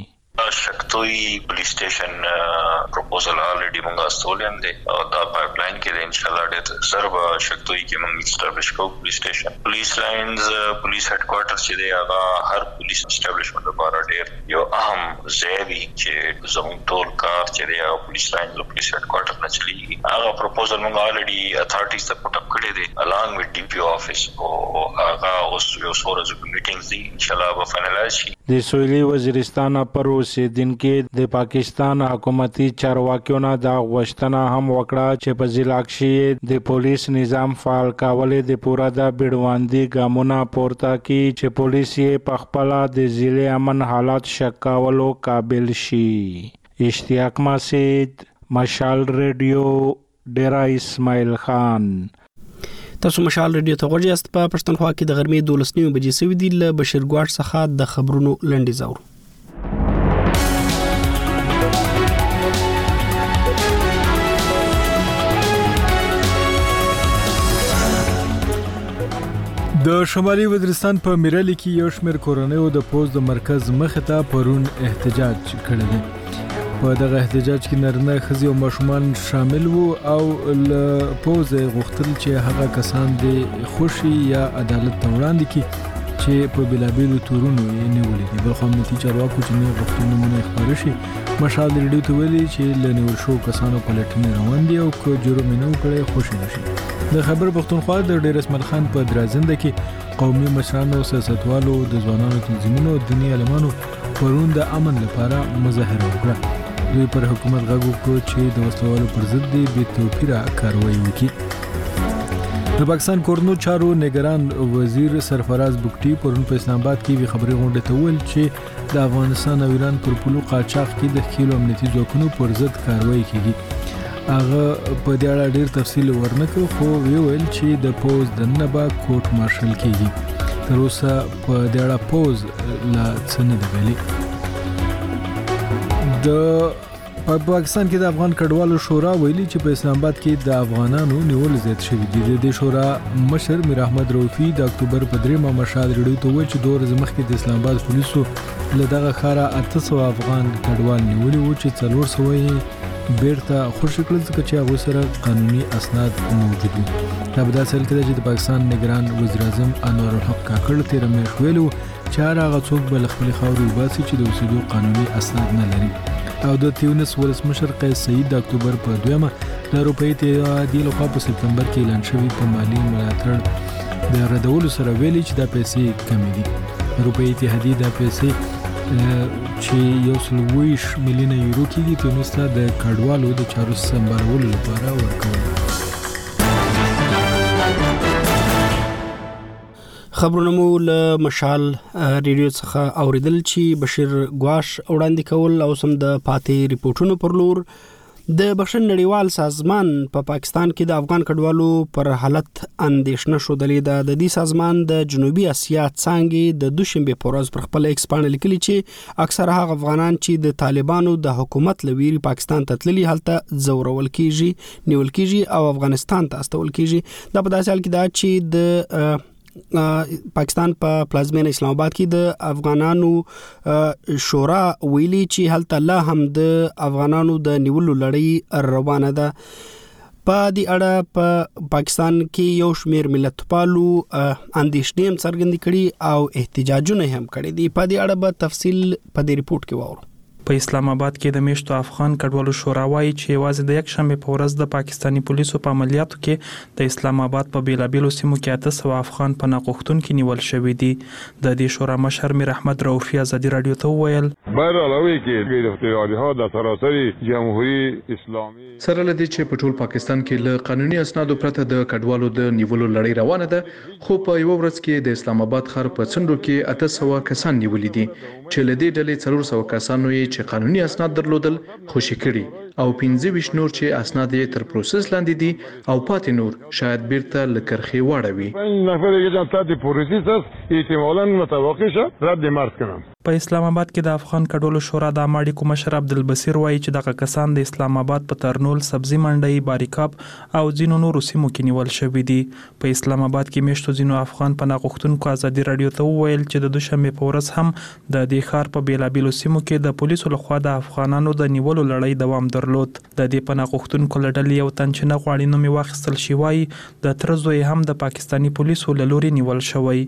شکتوی پولیس سټیشن پروپوزل الریډي موږ استولم دي او دا پایپ لاین کې ان شاء الله ډېر سرب شکتوی کې موږ اسټابلیش کوو. پولیس سټیشن پولیس لاینز پولیس هډ کوارټر چې دی هغه هر پولیس اسټابلیشمنت لپاره ډېر یو اهم ځای دی چې زموږ ټول کار چې دی پولیس لاین له پولیس هډ کوارټر نه چلیږي. هغه پروپوزل موږ الریډي اتھارټیز ته پټ اپ کړی دی along with DPO office او هغه اوس یو څو ورځې میټینګز دي ان شاء الله به فائنلایز شي. د سویلي وزیرستان پر اوسیدونکو د پاکستان حکومتي چارواکیو دا غوښتنه هم وکړه چې په ضلع کې د پولیس نظام فعال کول د پورا د بیړواندي ګامونه پورته کی چې پولیس یې په خپل د ضلع امن حالات شکاولو قابل شي. اشتیاق ماسید، مشال ریډیو، ډیرا اسماعیل خان. تاسو مشال ریډیو ته غوږی یاست. په پښتونخوا کې د غرمې 12 بجې سوي دي. له بشیر ګواډ څخه د خبرونو لنډیز اورو. د شمالي وزیرستان په میرالي کې یو شمېر کورنیو د پوز د مرکز مخې ته پرون احتجاج کړی دی. په دغه احتجاج کې نارینه ښځې او ماشومان شامل وو او له پوز غوښتل چې هغه کسان د خوشي یا عدالت ته وړاندې کړي چې په بېلابېلو تورونو یې نیولي دي. بل خو امنیتي چارواکو چې نه غوښتل نومونه خپاره شي. مشال ریډیو ته ویلي چې له نیول شوو کسانو پلټنې روان دي او که جرم یې نه وکړی خوشي نه شي. د خیبر پښتونخوا د ډیر اسماعیل خان په درازنده کې قومي مشرانو، سیاستوالو، د ځوانانو تنظیمونو او دیني عالمانو پرون د امن لپاره مظاهره وکړه. دوی پر حکومت غږ وکړ چې د وسلوالو پر ضد بې توپیره کاروایی وکړي. د پاکستان کورنو چارو نگران وزیر سرفراز بگټي پرون په اسلام آباد کې وی خبري غونډه ته ویل چې د افغانستان او ایران پر پولو قاچاق کې د خېلو امنیتي ځواکونو پر ضد کاروایی کیږي. هغه په دې اړه ډیر تفصیل ورنکړ خو ویل چې د پوز د نبا کوټ مارشل کیږي. تر اوسه په دې اړه پوز لا څه نه دی ویلي. د پاکستان کې د افغان کډوالو شورا ویلي چې په اسلام آباد کې د افغانانو نیول زیات شوی دي. د شورا مشر میر احمد روفي د اکتوبر په 3 مشال ریډیو ته ویل چې 2 ورځې مخکې د اسلام آباد پولیسو له دغه ښاره 800 افغان کډوال نیولي وو چې 400 یې بیرته خوشي کړل ځکه چې هغوی سره قانوني اسناد موجود وو. دا په داسې حال کې ده چې د پاکستان نگران وزیر اعظم انور الحق کاکړ تېره میاشت ویلي وو چې هر هغه څوک به له خپلې خاورې وباسي چې د اوسېدو قانوني اسناد نه لري. او د تیونس ولسمشر قیس سعید د اکتوبر په 2 د اروپایي اتحادیې لخوا په سپتمبر کې اعلان شوي په مالي ملاتړ د ردولو سره ویلي چې دا پیسې کمې دي. اروپایي اتحادیې دا پیسې چې 120 میلیونه یورو کېږي تیونس ته د کډوالو د چارو سمبالولو لپاره ورکوي. خبرونه مو له مشال ریډیو څخه اوریدل چې بشیر ګواش وړاندې کول او سم د پاتې ریپورتونو پر لور. د بخښن نړیوال سازمان په پاکستان کې د افغان کډوالو پر حالت اندېښنه شودلې ده. د دې سازمان د جنوبي اسیا څانګې د دوشنبه په ورځ پر خپل ایکس باندې لیکلي چې اکثره هغه افغانان چې د طالبانو د حکومت لویری پاکستان ته تللي هلته زورول کیږي، نیول کیږي او افغانستان ته استول کیږي. دا په داسې حال کې ده چې د پاکستان په پلازمینه اسلام آباد کې د افغانانو شورا ویلي چې هلته لا هم د افغانانو د نیولو لړۍ روانه ده. په دې اړه په پاکستان کې یو شمېر ملتپالو اندېښنې هم څرګندې کړي او احتجاجونه هم کړي دي. په دې اړه به تفصیل په دې ریپورت کې واورو. په اسلام آباد کې د میشتو افغان کډوالو شورا وایي چې یوازې د یک شنبه په ورځ د پاکستاني پولیسو په عملیاتو کې د اسلام آباد په بیلابیلو سیمو کې 800 افغان پناه غوښتونکي نیول شوي دي. د دې شورا مشر میر احمد روفي ازادي رادیو ته وویل بر علاوه کې گرفتاری ها د سراسر جمهوریت اسلامي سره لدی چې په ټول پاکستان کې له قانوني اسنادو پرته د کډوالو د نیولو لړۍ روانه ده، خو په یو ورځ کې د اسلام آباد ښار په څنډو کې 800 کسان نیولي دي چې له دې ډلې 400 کسانو چې قانوني اسناد درلودل خوشي کړي او 25 نور چې اسناد یې تر پروسس لاندې دي او پاتې نور شاید بیرته لکرخي واړوي. نفر یې چې پروسس احتمالاً متوقع شه رد مرز کنم. په اسلام آباد کې د افغان کډوالو شورا د اماړي مشر عبدالبصیر وایي چې دغه کسان د اسلام آباد په ترنول، سبزی منډي، باریکاب او ځینو نورو سیمو کې نیول شوي دي. په اسلام آباد کې میشتو ځینو افغان پناه غوښتونکو ازادي رادیو ته وویل چې د دوشنبه په ورځ هم د دې ښار په بیلابیلو سیمو کې د پولیسو لخوا د افغانانو د نیولو لړۍ دوام درلود. د دې پناه غوښتونکو له ډلې یو تن چې نه غواړي نوم یې واخیستل شي وایي د تره زوی هم د پاکستاني پولیسو له لوري نیول شوی.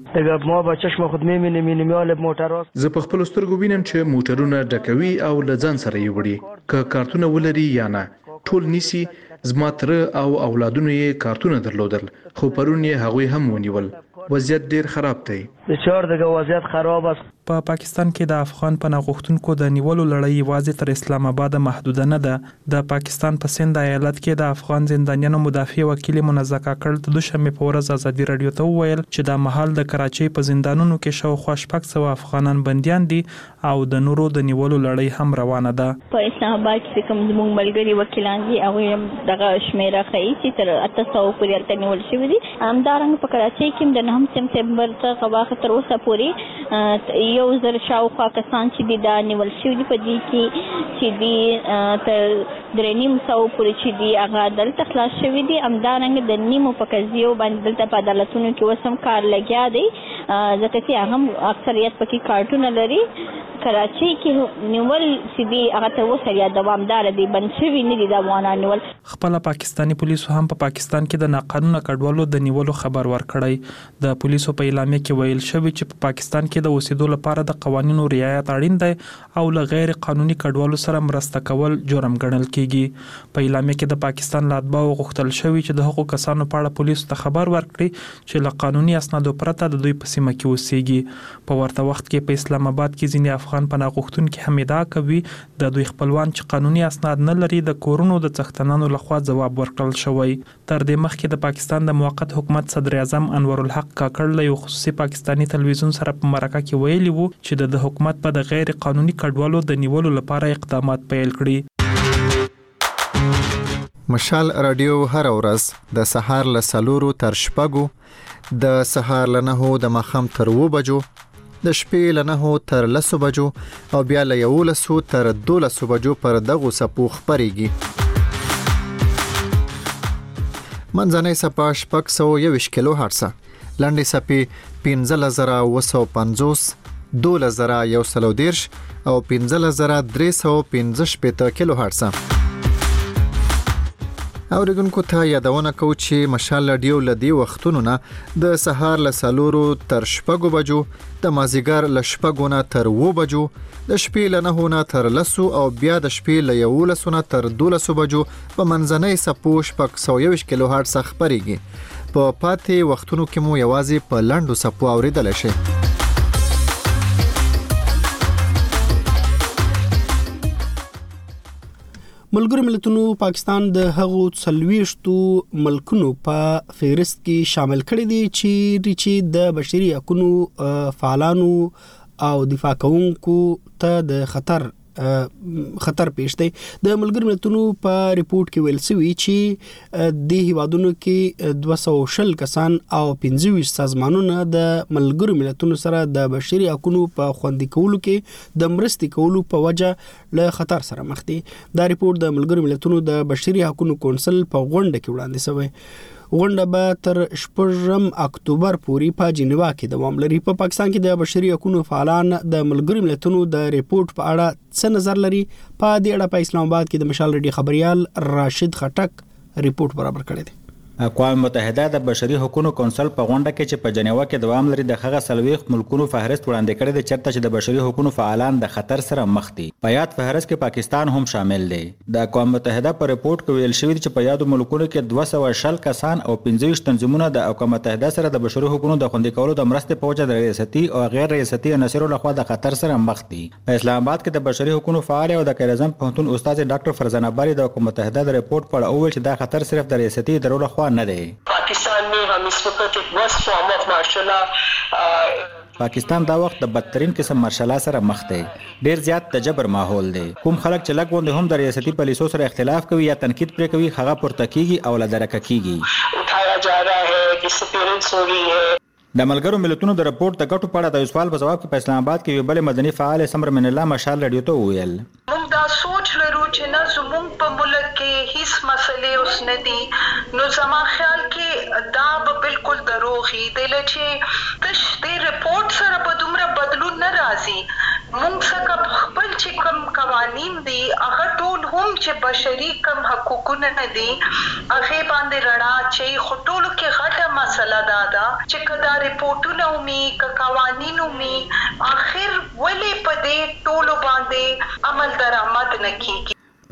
زه په خپل سترګو وینم چې موټرونه ډکوي او له ځان سره یې وړي، که کارتونه ولري یا نه ټول نیسي. زما تره او اولادونو یې کارتونه درلودل، خو پرون یې هغوی هم ونیول. وضعیت ډیر خراب دی. بسیار دیگه وضعیت خراب است. په پاکستان کې د افغان پناه غوښتونکو د نیولو لړۍ یوازې تر اسلام آباد محدوده نه ده. د پاکستان په سند ایالت کې د افغان زندانیانو مدافع وکیل منزه کاکړ د دوشنبه په ورځ ازادي رادیو ته وویل چې د مهال د کراچۍ په زندانونو کې شاوخوا 600 افغانان بنديان دي او د نورو د نیولو لړۍ هم روانه ده. په اسلام آباد کې کوم زموږ ملګري وکیلان دي هغه دغه شمیره ښیي چې تر 800 پورې هلته نیول شوي دي. همدارنګه په کراچۍ کې د 9 سپتمبر څخه واخه تر اوسه پورې 1000 شاوخوا کسان چې دي دا نیول شوي دي. په دې کې چې دي تر 300 پورې چې دي هغه دلته خلاص شوي دي. همدارنګه د نیمو په قضیو باندې دلته په عدالتونو کې وسم کار لګیا دی ځکه چې هغه اکثریت پکې کارټونه لري. کراچۍ کې نیول چې دي هغه ته وسریا دوامدار دي بند شوي نه دي د افغانانو نیول. خپل پاکستانی پولیسو هم په پاکستان کې د ناقانونه کډوالو د نیولو خبر ورکړی. د پولیسو په اعلامیه کې ویل شوی چې په پاکستان کې د اوسېدو لپاره د قوانینو رعایت اړین دی او له غیر قانوني کډوالو سره مرسته کول جرم ګڼل کیږي. په اعلامیه کې د پاکستان لاتباو غوښتل شوی چې د حقوقو کسانو په اړه پولیسو ته خبر ورکړي چې له قانوني اسنادو پرته د دوی په سیمه کې اوسېږي. په ورته وخت کې په اسلام آباد کې ځینې افغان پناه غوښتونکي هم ادعا کوي د دوی خپلوان چې قانوني اسناد نه لري د کورونو د څښتنانو لخوا ځواب ورکړل شوی. تر دې مخکې د پاکستان د موقت حکومت صدر اعظم انور الحق کاکړ له یو خصوصي پاکستانی تلویزیون سره په مرکه کې ویلي وو چې د حکومت په د غیر قانوني کډوالو د نیولو لپاره اقدامات پیل کړي. مشال رادیو هر ورځ د سهار له 4 تر 6 د سهار له 9 د ماخام تر 2 بجو د شپې له 9 تر 10 بجو او بیا له 11 تر 12 بجو پر دغه سپو خبريږي. منځنۍ سپا 621 کیلو هرتز، لنډې سپې 15950 12110 او 15315 کیلو هرتز. اوریدونکو ته یادونه کوم چې مشال رادیو لدی وختونو نه د سهار له 4 تر 6 بجو، د مازیګر له 6 نه تر 2 بجو، د شپې له 9 نه تر 10 او بیا د شپې له 11 نه تر 12 بجو په منځنۍ سپو 621 کیلو هرتز خبريږي. په پاتې وختونو کې مو یوازې په لاندو سپو اوریدل شي. ملګرو ملتونو پاکستان د هغو 40 ملکونو په فهرست کې شامل کړی دی چې د بشري حقوقو فعالانو او دفاع کوونکو ته د خطر پیښ دی. د ملګرو ملتونو په ریپورت کې ویل شوی چې د هیوادونو کې 220 کسان او 25 سازمانونه د ملګرو ملتونو سره د بشري حقوقو په خوندي کولو کې د مرستې کولو په وجه له خطر سره مخ دي. دا ریپورت د ملګرو ملتونو د بشري حقوقو کونسل په غونډه کې وړاندې شوی. غونډه به تر 8 اکتوبر پورې په جنیوا کې دوام لري. په پاکستان کې د بشري حقوقو فعالان د ملګرو ملتونو د ریپورت په اړه څه نظر لري؟ په دې اړه په اسلام آباد کې د مشال رډي خبريال راشد خټک ریپورت برابر کړی دی. اقوام متحده د بشري حقوقو کونسل په غونډه کې چې په جنیوا کې دوام لري د هغه 40 ملکونو فهرست وړاندې کړی دی چرته چې د بشري حقوقو فعالان د خطر سره مخ دي. په یاد فهرست کې پاکستان هم شامل دی. د اقوام متحده په ریپورت کې ویل شوی چې په یادو ملکونو کې 220 کسان او 25 تنظیمونه د اقوام متحده سره د بشري حقوقو د خوندي کولو د مرستې په وجه د ریاستي او غیر ریاستي عناصرو لخوا د خطر سره مخ دي. په اسلام آباد کې د بشري حقوقو فعال او د کیرزم پوهنتون استاد ډاکټر فرزانه باری د اقوام متحده د ریپورت په اړه وویل چې دا خطر صرف د ریاستي ادارو لخوا نه دی. پاکستان دا وخت د بدترین قسم مارشلا سره مخ دی. ډیر زیات د جبر ماحول دی. کوم خلک چې لګ وند هم د ریاستي پالیسو سره اختلاف کوي یا تنقید پرې کوي هغه پورته کیږي او لدرکه کیږي. اٹھایا جا رہا ہے ڈسپیرنس ہو رہی ہے. د ملګرو ملتونو د رپورت د ګټو په اړه د سوال په جواب کې په اسلام آباد کې یو بل مدني فعال سمر من الله مشال رادیو ته ویل موږ دا سوچ لرو چې نه زموږ په ملک کې هیڅ مسلې اوس نه دي نو زما خیال کې دا به بالکل دروغي دی چې تش دې رپورت سره به دومره بدلون نه راځي. موږ څنګه خپل چې کوم قوانین دي هغه ټول هم چې بشري کوم حقوقونه نه دي هغه باندې رڼا چې خټولو کې غټه مسله ده چې کدا ریپورتونه ومي قوانینو می اخر ولې په دې ټولو باندې عمل درآمد نه کیږي.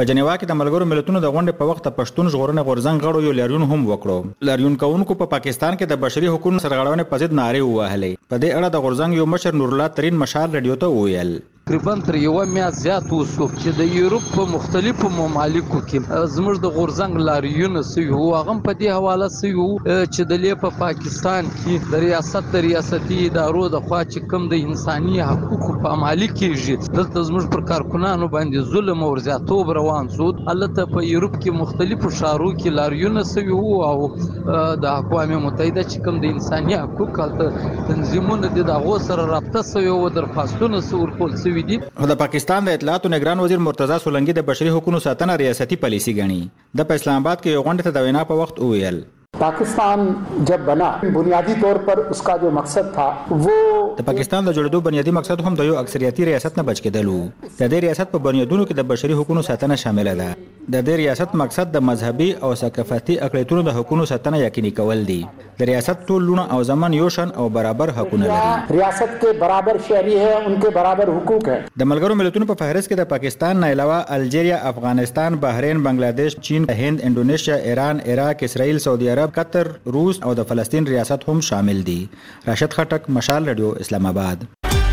په جنیوا کې د ملګرو ملتونو د غونډې په وخت پښتون ژغورنې غورځنګ غړو یو لاریون هم وکړو. لاریون کوونکو په پاکستان کې د بشري حقوقو سرغړونې په ضد نارې ووهلې. په دې اړه د غورځنګ یو مشر نور الله ترين مشال رادیو ته وویل تقریبا تر یو میاشت زیات وسو چې د یورپ په مختلفو ممالکو کې زموږ د غورځنګ لاریون سوي هو هغه په دې حواله سوي چې د لې په پاکستان کې د ریاستي ادارو د خوا چې کوم د انساني حقوقو په عملي کېږي دلته زموږ پر کارکونانو باندې ظلم او زیاتوب روان شو. البته په یورپ کې مختلفو ښارو کې لاریون سوي او د اقوام متحده چې کوم د انساني حقوقو تنظیمونه د هغو سره رابطه سوي او درخواستونه ورکول سوي. د پاکستان د اطلاعات او نگران وزیر مرتضی سولنګي د بشري حقوقو ساتنه ریاستي پالیسي ګڼي. د په اسلام آباد کې یو غونډه ته د وینا په وخت وویل पाकिस्तान जब बना बुनियादी तौर पर उसका जो मकसद था वो د پاکستان د جوړېدو بنیادی مقصد هم د یو اکثریتي ریاست نه بچ کېدل وو. د دې ریاست په بنیادونو کې د بشري حقوقو ساتنه شامل ده. د دې ریاست مقصد د مذهبي او ثقافتي اقلیتونو د حقوقو ساتنه یقیني کول دي. د ریاست ټول لونه او زمان یو شان او برابر حقونه لري. ریاست کې برابر شهري ہے انکے برابر حقوق ہے. د ملګرو ملتونو په فهرست کې د پاکستان نه علاوه الجیریا، افغانستان، بحرین، بنگلاديش، چین، هند، انډونیشیا، ایران، عراق، اسرائیل، سعودي عرب، قطر، روس او د فلسطین ریاست هم شامل دي. راشد خټک، مشال رادیو، اسلام آباد.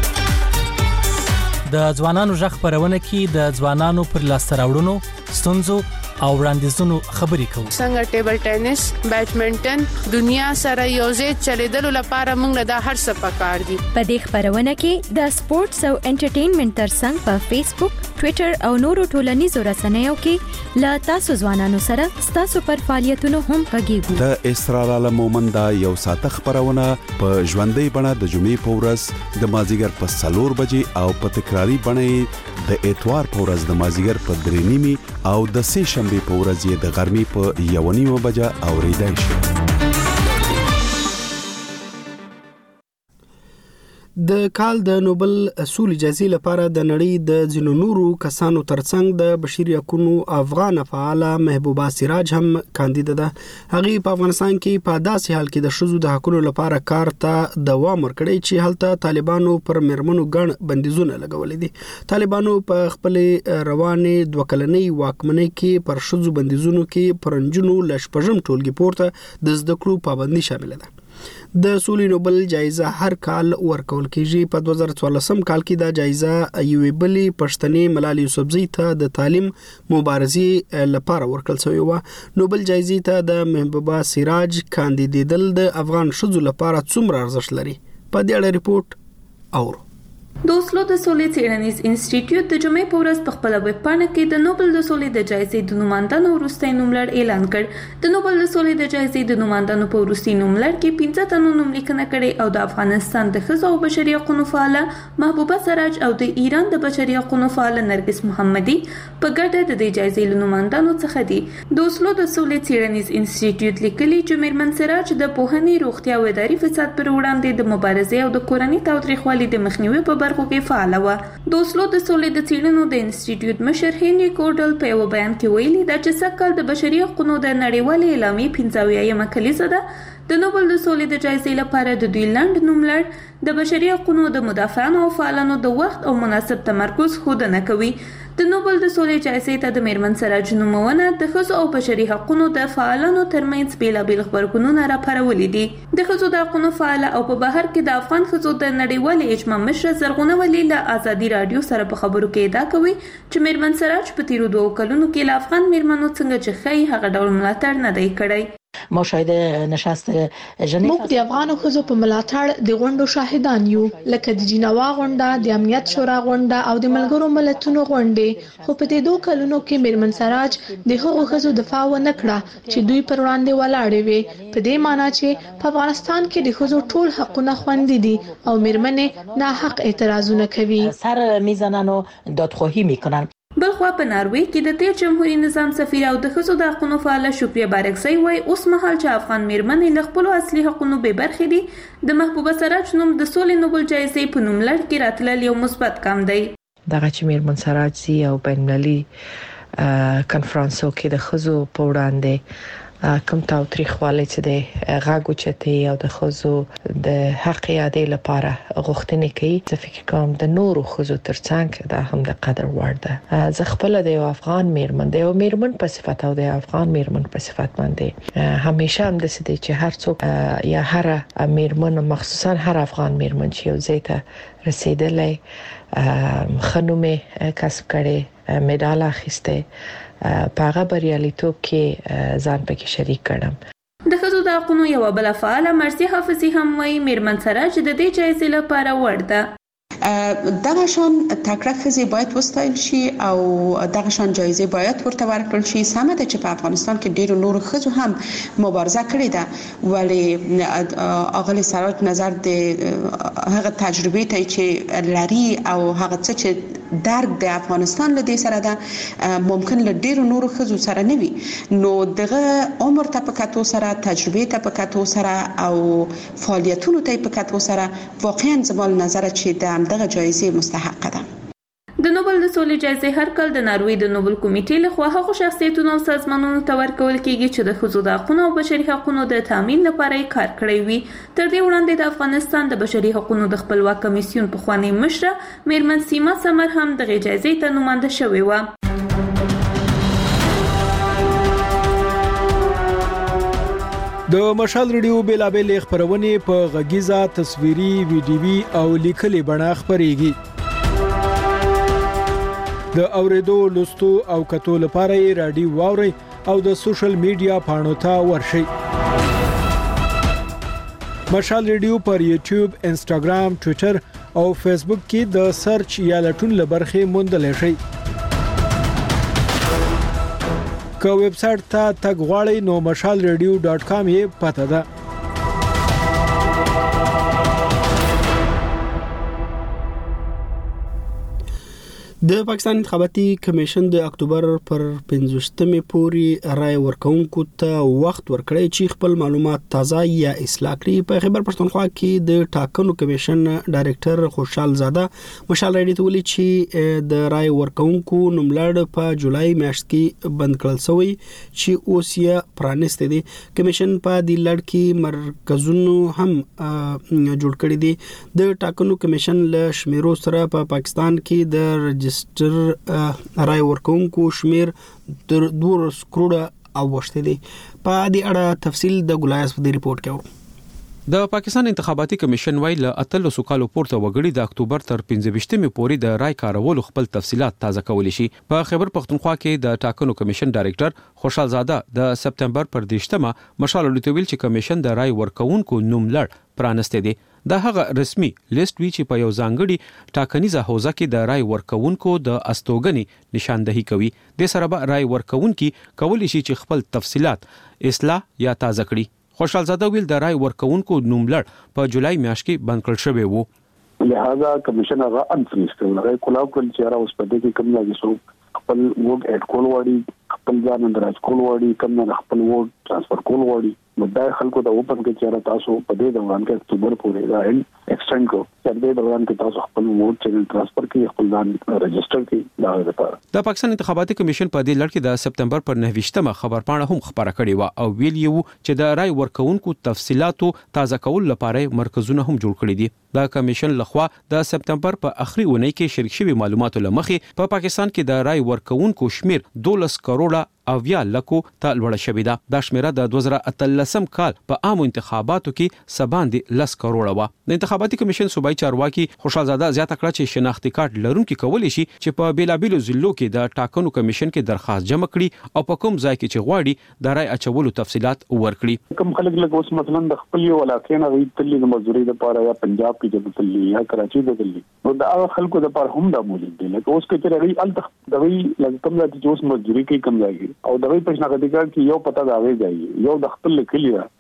د ځوانانو ژغ خبرونه کې د ځوانانو پر لاسته راوړنو، ستونزو او وړاندیزونو خبرې کوو. څنګه ټیبل ټینس، بیډمنټن دنیا سره یوځای چلیدلو لپاره موږ دا هر څه پکار دي. په دې خبرونه کې د سپورتس او انټرټینمنټ ترڅنګ په فیسبوک، ټوئیټر او نورو ټولنیزو رسنیو کې لا تاسو ځوانانو سره تاسو پر فعالیتونو هم غږیږو. د اسرار عالم مومند یو ساعت خبرونه په ژوندۍ بڼه د جمعې په ورځ د مازیګر په 4 بجې او په تکراری بڼه د اتوار په ورځ د مازیګر په 3:30 او د سه شنبه په ورځ د غرمې په 1:30 بجې اوریدای شي. د کال د نوبل سولې جایزې لپاره د نړۍ د ځینو نورو کسانو ترڅنګ د بشري حقوقو افغان فعاله محبوبه سراج هم کاندیده ده. هغه په افغانستان کې په داسې حال کې د شذو د حقوقو لپاره کار ته دوام ورکړي چې هلته طالبانو پر مرمنو ګڼ بندیزونه لګولې دي. طالبانو په خپل روانې 2 کلنۍ واکمنۍ کې پر شذو بندیزونو کې پرنجونو لشپږم ټولګي پورته د زده کړو پابندي شامل ده. د سولې نوبل جایزه هر کال ورکول کیږي. په 2014 کال کې دا جایزه یوې بلې پښتنې ملالۍ یوسفزۍ ته د تعلیم مبارزې لپاره ورکړل شوې و. نوبل جایزې ته د محبوبه سراج کاندیدېدل د افغان ښځو لپاره څومره ارزښت لري؟ په دې اړه ریپورت اورو. د اوسلو د سولې څېړنیز انسټیټیوټ د جمعې په ورځ په خپل ویب پاڼه کې د نوبل د سولې د جایزې د نوماندانو وروستی نوملړ اعلان کړ. د نوبل د سولې د جایزې د نوماندانو په وروستي نوملړ کې 15 تنو نوملیکنه کړې او د افغانستان د ښځو او بشري حقوقو فعاله محبوبه سراج او د ایران د بشري حقوقو فعاله نرګس محمدي په ګډه د دې جایزې له نوماندانو څخه دي. د اوسلو د سولې څېړنیز انسټیټیوټ لیکلي چې میرمن سراج د پوهنې، روغتیا او اداري فساد پر وړاندې د مبارزې او د کورنۍ تاوتریخوالي د مخنیوي په برخو کې فعاله و. د اوسلو د سولې د څېړنو د انسټیټیوټ مشر هنري کوډل په یو بیان کې ویلي دا چې سږکال د بشري حقوقو د نړیوالې اعلامیې 50 کلیزه ده. د نوبل د سولې د جایزې لپاره د دوی لاند نوملړ د بشري حقوقو د مدافعانو او فعالانو د وخت او مناسب تمرکز ښودنه کوي. د نوبل د سولې جایزې ته د میرمن سراج نومونه د ښځو او بشري حقوقو د فعالانو ترمنځ بیلابیل غبرګونونه راپارولي دي. د ښځو د حقوقو فعاله او په بهر کې د افغان ښځو د نړیوالې اجماع مشره زرغونه ولي له آزادي رادیو سره په خبرو کې ادعا کوي چې میرمن سراج په تیرو 2 کلونو کې له افغان میرمنو څنګه چې ښایي هغه ډول ملاتړ نه دی کړی. مشاهده نشست ژنیو موږ د افغان ښځو په ملاتړ د غونډو شاهدان یو، لکه د جنیوا غونډه، د امنیت شورا غونډه او د ملګرو ملتونو غونډې. خو په دې 2 کلونو کې میرمن سراج د هغو ښځو دفاع ونه کړه چې دوی پر وړاندې ولاړې وي. په دې معنی چې په افغانستان کې د ښځو ټول حقونه خوندي دي او میرمنې ناحق اعتراضونه کوي، سر میزنن و دادخواهی میکنن. بلخوا په ناروې کې د تیر جمهوریت نظام سفیر او د ښځو د حقوقو فعاله شکریه بارکزی وایي اوس مهال چې افغان میرمنې له خپلو اصلي حقوقو بې برخې دي، د محبوبه سراج نوم د سولې نوبل جایزې په نوملړ کې راتلل یو مثبت ګام دی. دغه چې میرمن سراج سي او بین‌المللي کنفرانسو کې د ښځو په وړاندې کوم تاوتریخوالی چې د غاګو چته او د خزو د حق یادې لپاره غوښتنې کوي. زه فکر کوم د نورو خزو ترڅنګ دا هم د قدر وړ ده. زه خپل د افغان میرمن د میرمن په صفت او د افغان میرمن په صفت باندې همیشه هم د سدي چې هر څوک یا هر میرمن مخصوصا هر افغان میرمن چې یو ځای ته رسیدلې خنومه کسب کړي مډال اخیسته پاغه بریالیتوب کې ځان پکې شریک کړم. د ښځو د حقونو یو بل فعال مرسي حافظي هم وایي میرمن سراج د دې جایزې لپاره وړ ده. دغه شان تکړه ښځې باید وستایل شي او دغه شان جایزې باید ورته ورکړل شي. سمه ده چې په افغانستان کې ډېر نور ښځو هم مبارزه کړې ده، ولی اغلی سراج نظر د هغه تجربه ته چې لري او هغه څه چې درک د افغانستان له دې سره ده ممکن له ډېر نور ښځو سره نه وي، نو دغه عمر ته په کتو سره تجربه ته په کتو سره او فعالیتونو ته په کتو سره واقعا زموږ نظر چې د دغه جایزې مستحق ده. د نوبل د سولې جایزې هر کال د ناروې د نوبل کمیټې لخوا هغو شخصیتونو او سازمانونو ته ورکول کیږي چې د ښځو د حقوقو او بشري حقوقو د تامین لپاره کار کړی وي. تر دې وړاندې د افغانستان د بشري حقوقو د خپلواک کمیسیون پخوانی مشره میرمن سیما سمر هم د جایزې ته نوماند شوې و. د مشال ریډیو بیلابل خبرونه په غږیزه تصویري ویډیوي او لیکلي بڼه خبريږي. د اوریدو لوستو او کتو لپاره رادیو واوري او د سوشل میډیا پاڼو ته ورشي. مشال ریډیو پر یوټیوب، انستګرام، ټوئیټر او فیسبوک کې د سرچ یا لټون لبرخه موندل شي. که ویب سټ ته تګ غواړئ نو mashalradio.com یې پته ده. د پاکستان انتخاباتي کمیشن د اکتوبر پر 15مې پورې رائے ورکوونکو ته وخت ورکړی چې خپل معلومات تازه یا اصلاح کړي. په خیبر پښتونخوا کې د ټاکنو کمیشن ډایریکټر خوشحال زاده مشال راډیو ته ویلي چې د رائے ورکوونکو نوملړ په جولای میاشت کې بند کړل شوی چې اوس یې پرانیسته دي. کمیشن په دې لړ کې مرکزونو هم جوړ کړی دي. د ټاکنو کمیشن له شمیرو سره په پاکستان کې د رجستر رائے ورکوونکو شمیر تر 2 کروڑه اوښته دي. په دې اړه تفصیل د ګلایس په ریپورت کې و. د پاکستان انتخاباتي کمیشن ویل اتل سوکالو پورته وګړي د اکتوبر تر 15مې پورې د رای کارولو خپل تفصيلات تازه کولی شي. په خیبر پښتونخوا کې د ټاکنو کمیشن ډایریکټر خوشحال زاده د سپتمبر پر 10مه مشال لټویل چې کمیشن د رای ورکوونکو نوملړ پرانسته دي. دا هغه رسمي لیست وی چې په یو ځانګړي ټاکنیزه حوزه کې د رای ورکوونکو د استوګنې نشاندهي کوي. د سره به رای ورکوونکي کولی شي چې خپل تفصيلات اصلاح یا تازه کړي. خوشحال زاده ویل د رای ورکوونکو نوملړ په جولای میاشت کې بند کړل شوی وو. لہذا کمیشن هغه انفریسټ ولغه کولاو کول چې را اوس په دې کې کوم لاګي سو خپل ووټ اډ کول وړي خپل ځان اندراج کول وړي کوم نه خپل ووټ ټرانسفر کول وړي مدای خلکو ته اوپن کې چې را تاسو په دې دوران کې اکتوبر پورې دا ایکسټند کو چې دې دوران کې تاسو خپل ووټ چینل ټرانسفر کې خپل ځان رجسٹر کې دا لپاره. د پاکستان انتخاباتي کمیشن په دې لړ کې د سپتمبر پر 9مه خبرپاڼه هم خبره کړې و او ویل یو چې د رای ورکوونکو تفصيلاتو تازه کول لپاره مرکزونه هم جوړ کړي دي. د کمیشن لخوا د سپتمبر په اخري اونۍ کې شریک شوی معلوماتو لمخې په پاکستان کې د رای ورکوونکو شمیر 12 کروڑه او یا لکو ته لوړ شوې ده. دا شمیره د 2013 کال په عامو انتخاباتو کې سباندې 10 کروڑه و. د انتخاباتي کمیشن صوبایي چارواکي خوشحال زاده زیاته کړه چې شناختی کارت لرونکي کولی شي چې په بیلابیلو ضلعو کې د ټاکنو کمیشن کې درخواست جمع کړي او په کوم ځای کې چې غواړي د رای اچولو تفصيلات ورکړي. کوم خلک لکه اوس مثلا د خپل یو علاقې نه وی تللی د مزدوري لپاره یا پنجاب کې د تللی یا کراچي د تللی نو دا خلکو د لپاره هم د موجود دي. لکه اوس کې چې ری ال دغه لکه کوم ځای چې اوس مزدوري کې کم ځای او دغه پښناګدګر کې یو پتا دا وی ځای یو د خپل کلی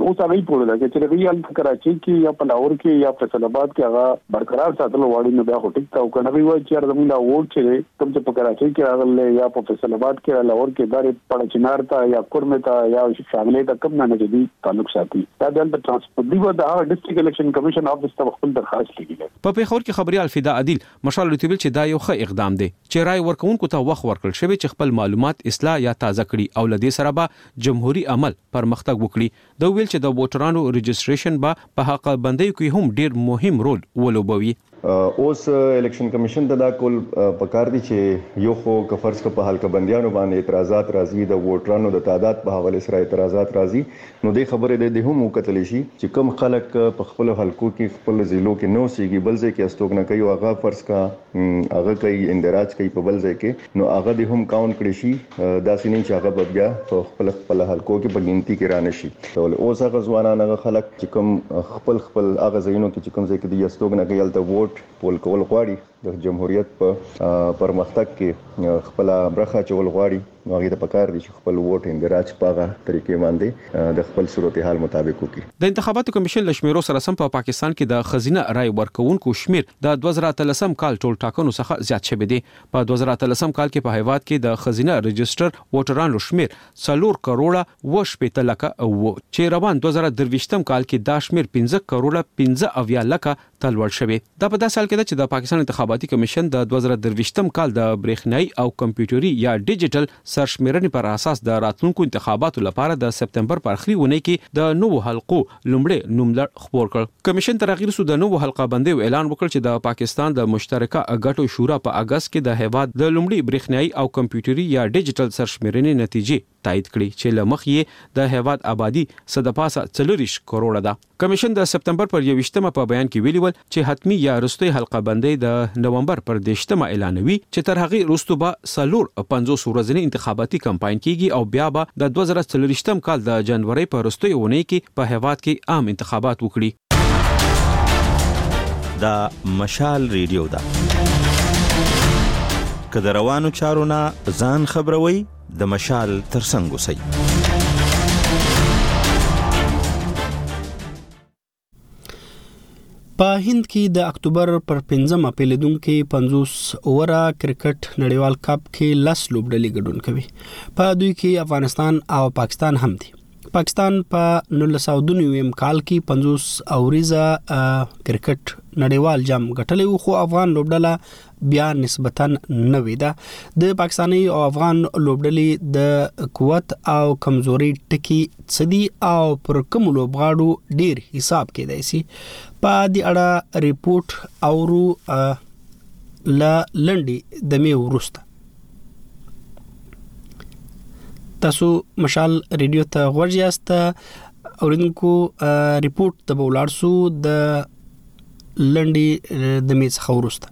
اوس هغه پوره ده چې ریال کراچي کې یا په لاهور کې یا فیصل آباد کې هغه برقرار ساتل وړي نو بیا هټیک تا او کنه وی چې زموږ دا ووټ چې کوم چې په کراچي کې راغله یا په فیصل آباد کې لاهور کې دارې پړ چنار تا یا کورمه تا یا شاملې تا کوم نه جدي تعلق ساتي دا د ترانسپورت دی د ډیسټریکټ الیکشن کمیشن افیس ته خپل درخواست لګیږي. په پیښور کې خبريال فدا عادل مشال لوتیبل چې دا یو ښه اقدام دی چې رای ورکوونکو ته وخت ورکړل شوی چې خپل معلومات اصلاح یا تازه کړي او لدې سره به جمهوریت عمل پرمختګ وکړي. دا ویل چې د ووټرانو رجسټریشن به په حق بندۍ کې هم ډیر مهم رول ولوبوي. اوس الیکشن کمیشن ته دا کول پکار دي چې یو خو کفرس په حلقه بندیانو باندې اعتراضات راځي د ووټرانو د تعداد په حواله سره اعتراضات راځي نو د خبرې د هم وکتل شي چې کم خلک په خپل حلقو کې خپل ضلعو کې نو سیږي بل ځای کې استوګنه کوي او هغه فرض کا هغه کوي اندراج کوي په بل ځای کې نو هغه د هم کاونټ کړي شي دا سینې چې هغه بیا په خپل حلقو کې په ګنتی کې رانه شي. اوس هغه ځوانان هغه خلک چې کوم خپل هغه ځایونو کې چې کوم ځای کې د استوګنه کوي الته پول کول غواړي د جمهوریت په پرمختګ کې خپل برخه چول غواړي نو هغه ته پکار دي چې خپل ووټ اندراج پاغه طریقې باندې د خپل صورتحال مطابق وکړي. د انتخاباتو کمیشن لشمیرو سره سم په پاکستان کې د خزینه رای ورکوونکو شمیر د 2013 کال ټول ټاکنو څخه زیات شوی دی. په 2013 کال کې په هیواد کې د خزینه رجستر ووټرانو شمیر 4 کروڑه و8 لکه او چې روان 2023 کال کې دا شمیر 15 کروڑه 15 لکه تلوړ شوی. دا په داسې حال کې چې د پاکستان انتخاباتي کمیشن د 2023 کال د برېښنايي او کمپیوټري یا ډیجیټل سرشمیرنې پر اساس د راتلونکو انتخاباتو لپاره د سپتمبر پر اخري ونې کې د نوو حلقو لومړی نوملړ خبر کړ. کمیشن تر هغه وروسته د نوو حلقه بندي اعلان وکړ چې د پاکستان د مشترکه اګټو شورا په اگست کې د هیواد د لومړي برېښنايي او کمپیوټري یا ډیجیټل سرشمیرنې نتیجې تایید کړي چې لمخ یې د هیواد آبادی صدپاسه 40 کروڑه ده. کمیشن د سپتمبر پر 21مه په بیان کې ویلي ول چې حتمی یا رستوي حلقه بندي د نومبر پر 10مه اعلانوي چې تر هغه وروسته به 50 ورځنی انتخاباتي کمپاین کیږي او بیا به د 2024 کال د جنوري پر رستوي ونې کې په هیواد کې عام انتخابات وکړي. دا مشال ریډیو ده که د روانو چارو نه ځان خبروي د مشال ترڅنګ اوسئ. په هند کې د اکتوبر پر 15مه پیلېدونکو 50 اوره کرکټ نړیوال کپ کې 10 لوبډلې ګډون کوي. په دوی کې افغانستان او پاکستان هم دي. پاکستان په 1992 کال کې 50 اوریزه کرکټ نړیوال جام ګټلې خو افغان لوبډله بیا نسبتاً نوې ده. د پاکستاني او افغان لوبډلې د قوت او کمزوري ټکی څدي او پر کوم لوبغاړو ډیر حساب کېدای شي. په دې اړه ریپورت اورو لا لنډي د می ورسته. تاسو مشال ریډیو ته ورجاست اوریدونکو ریپورت د بولارسو د لنډي د می څخه ورسته.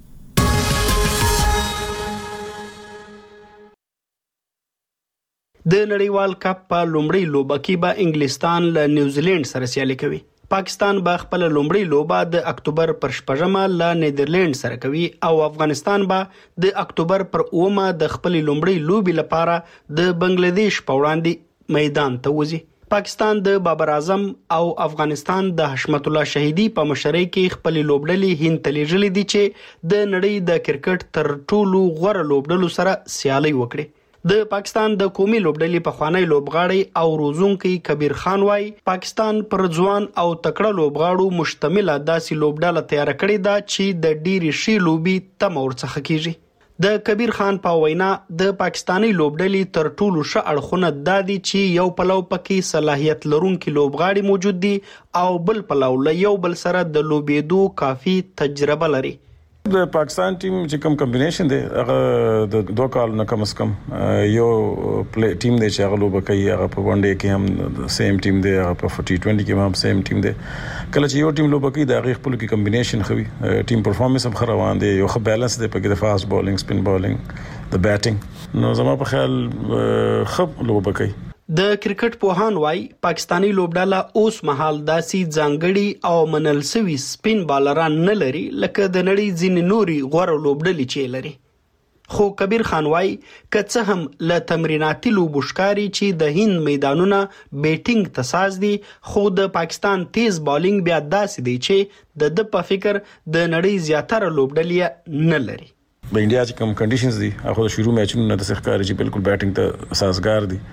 د نړیوال کپ په لومړی لوبه کې به انګلستان له نیوزیلند سره سیالي کوي. پاکستان به خپل لومړی لوبه د اکتوبر پر 15مه له نیدرلند سره کوي او افغانستان به د اکتوبر پر 9مه د خپل لومړی لوبي لپاره د بنگلاديش په وړاندې میدان ته وځي. پاکستان د بابر اعظم او افغانستان د حشمت الله شهیدی په مشرۍ کې خپل لوبډلې هند ته لیږلې دي چې د نړۍ د کرکټ تر ټولو غوره لوبډلو سره سیالي وکړي. د پاکستان د قومي لوبډلې په خوانی لوبغاړي او روزونکي کبیر خان وای پاکستان پر ځوان او تکړه لوبغاړو مشتمله داسې لوبډله تیار کړې ده چې د ډېری شي لوبي تم ورڅخه کیږي. د کبیر خان په وینا د پاکستانی لوبډلې تر ټولو ښه اړخونه دادي چې یو پلو پکې صلاحیت لرونکي لوبغاړي موجود دي او بل پلو له یو بل سره د لوبېدو کافي تجربه لري. د پاکستان ټیم چې کوم کمبینیشن دی هغه د 2 کال نه کم از کم یو پلی ټیم دی چې هغه لوبه کوي هغه په ون ډے کې هم سیم ټیم دی هغه په ټي 20 کې هم سیم ټیم دی. کله چې یو ټیم لوبه کوي د هغه خپل کې کمبینیشن خوي ټیم پرفارمنس هم روان دی یو ښه بیلانس دی په کې د فاست بولینګ سپین بولینګ د بیټینګ نو زما په خیال خپ لوبه کوي. د کرکټ پوهان وای پاکستانی لوبډله اوس مهال داسې ځانګړي او منل سوي سپین بالران نه لري لکه د نړۍ ځینې نوري غوړ لوبډلې چې لري. خو کبیر خان وايي که هم له تمریناتي لوبو ښکاري چې د هند میدانونه بیټینګ ته ساز دي، خو د پاکستان تیز بالینګ بیا داسې دی چې د په فکر د نړۍ زیاتره لوبډلې نه لري. د انډیا چې کوم کنډیشنز دي هغه د شروع میچونو نه د ښکاري چې بالکل بیټینګ ته سازگار دي.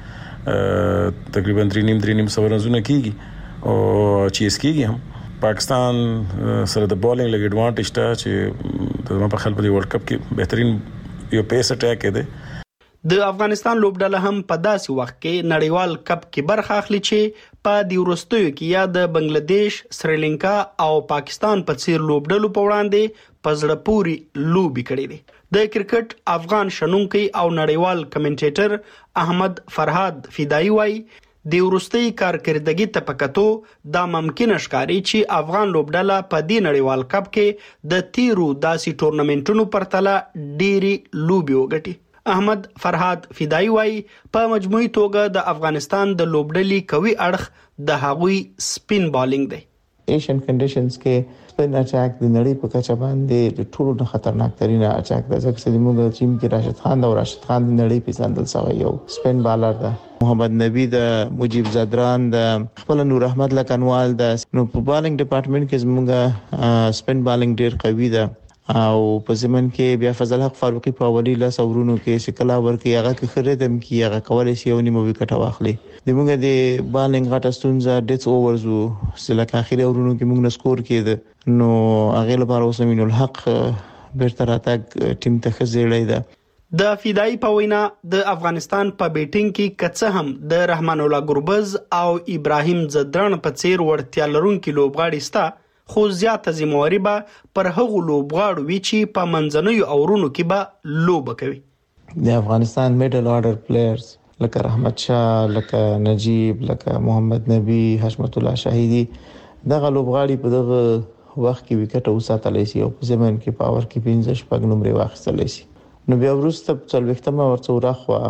تقریبا 3.5 سو رنونه کیږي او چې اس کیږي هم پاکستان سره د بالینګ لګ ایڈوانټیج ته چې د په خپل په ورلد کپ کې بهترین یو پیس اٹیک دی. د افغانستان لوبډله هم په داسې وخت کې نړیوال کپ کې برخه اخلي چې په دې وروستیو کې یا د بنگلاديش، سریلانکا او پاکستان په څیر لوبډلو په وړاندې په زړه پوري لوبي کړې دي. د کرکټ افغان شنونکي او نړیوال کمنټیټر احمد فرهاد فدایي وايي د وروستي کارکردګي ته پکاتو دا ممکن ښکاري چې افغان لوبډله په دې نړیوال کپ کې د تیرو داسې ټورنمنټونو پرتله ډېری لوبي وګټي. احمد فرهاد فدایي وايي په مجموعي توګه د افغانستان د لوبډلې قوي اړخ د هغوی سپین بالینګ دی. ایشین کنډیشنز کې سپین اٹیک د نړۍ په کچه باندې د ټولو نه خطرناک ترين اٹیک دی، ځکه چې موږ ټیم کې راشد خان او راشد خان د نړۍ په سندل سره یو سپین بالر ده، محمد نبی د مجيب زدران د خپل نور احمد لکنوال د نو په بالینګ ډپارټمنټ کې موږ سپین بالینګ ډیر قوي ده او په زمن کې بیا فضل حق فاروقي په اولی لاس اورونو کې شکلا ورکي هغه کې خریدم کې هغه کولای شي یو نیمه وکټ واخلي. د موږ د بالینګ غټ استونزه ډیټس اوورز او سلک اخیری اورونو کې موږ سکور کړي نو هغه لپاره اوس امین الحق بیرته راتګ ټیم ته خزیړی ده. د فدایي په وینا د افغانستان په بیټینګ کې کڅه هم د رحمان الله ګربز او ابراهیم زدران په څیر ورتیا لرونکي لوبغاړي ستا، خو زیاته ذمہواری به پر هغو لوبغاړو وی چې په منځنوي اورونو کې به لوبه کوي. د افغانستان میډل اورډر پلیئرز لکه رحمت شاه، لکه نجیب، لکه محمد نبی، حشمت الله شاهیدی دغه لوبغاړي په دغه وخت کې وکټ وساتلی شي او په زمن کې پاور کې 15 شپږ نمبر واخیستلی شي. نو بیا وروسته په څلوېښتمه ورڅ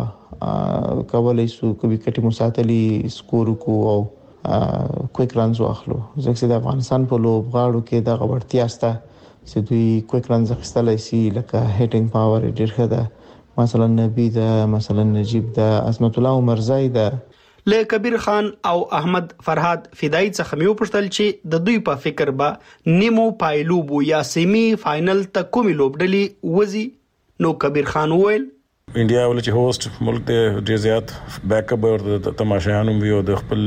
راخوا کولای شو کوي وکټ مساتلی سکور کو او کویک رانز واخلو، ځکه چې د افغانستان په لوبغاړو کې د غوړتیا ستا چې دوی کویک رانز اخیستلی شي لکه هیټینګ پاور ډیر ښه ده، مثلا نبی ده، مثلا نجیب ده، عظمت الله عمرزای ده. له کبیر خان او احمد فرهاد فدایي څخه مې وپوښتل چې د دوی په فکر به نیمو پایلوبو یا سیمی فائنل ته کومې لوبډلې وځي. نو کبیر خان وویل انډیا ول چې هوست ملک ته ډیر زیات بیک اپ او تماشایانو ویو د خپل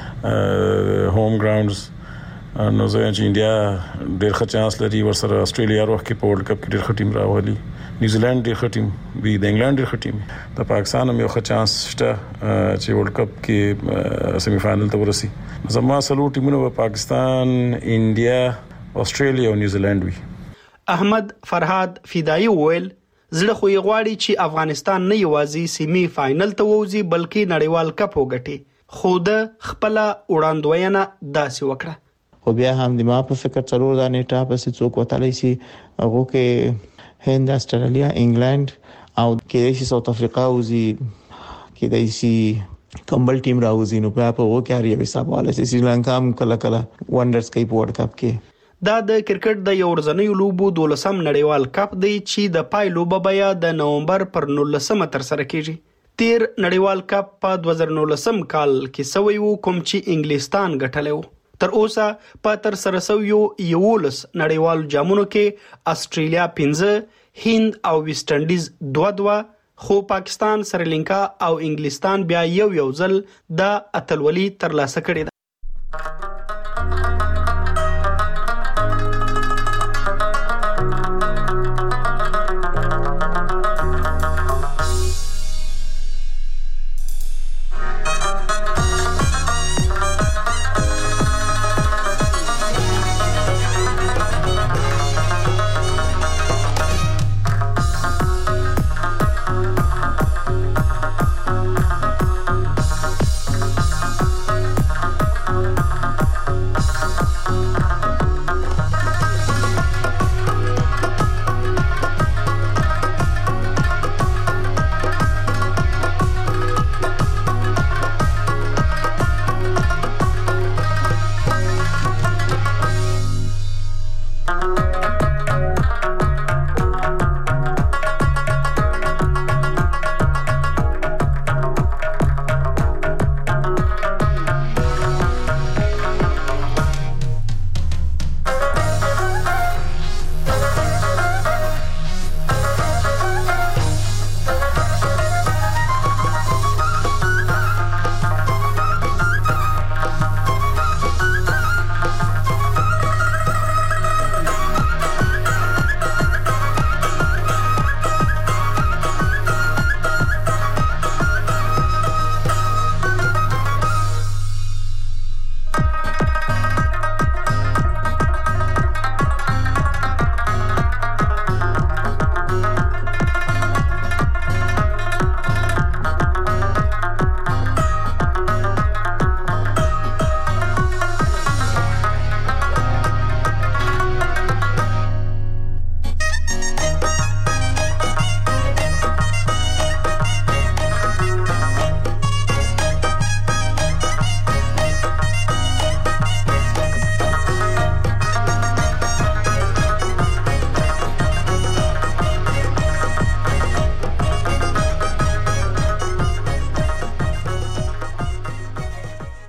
هوم ګراوندز نو زه چې انډیا ډیر ښه چانس لري ورسره استرالیا روح کې په ورلد کپ کې ډیر ښه ټیم راولي، نیوزیلند ډیر ښه ټیم وي، د انګلند ډیر ښه ټیم، د پاکستان هم یو ښه چانس شته چې ورلد کپ کې سیمی فائنل ته ورسي. زما سلو ټیمونه په پاکستان، انډیا، استرالیا او نیوزیلند وي. احمد فرهاد فدایي وویل زړه خو یې غواړي چې افغانستان نه یوازې سیمی فائنل ته ووځي بلکې نړیوال کپ وګټي، خو د خپل وړاندوینه داسې وکړه. خو بیا هم د ما په فکر څلور دانې ټاپ سې څوک وتلی شي، هغه کې هند، استرالیا، انګلند او کې شي ساوث افریقا وځي، کې شي کمبل ټیم راوځي. نو په هغه کې هر یو حساب واله سي سریلانکا هم کله کله وندرز کوي په ورلد کپ کې. دا د کرکټ د یو ورځنیو لوبو 12م نړیوال کپ دی چې د پای لوبه بیا د نومبر پر 19 تر سره کیږي. تیر نړیوال کپ په 2019 کال کې سوی وو کوم چې انګلستان ګټلی وو. تر اوسه په تر سره سویو 11 نړیوال جامونو کې استرالیا 15، هند او ویسټ انډیز 2-2، خو پاکستان، سریلانکا او انګلستان بیا یو ځل د اتلولي ترلاسه کړې ده.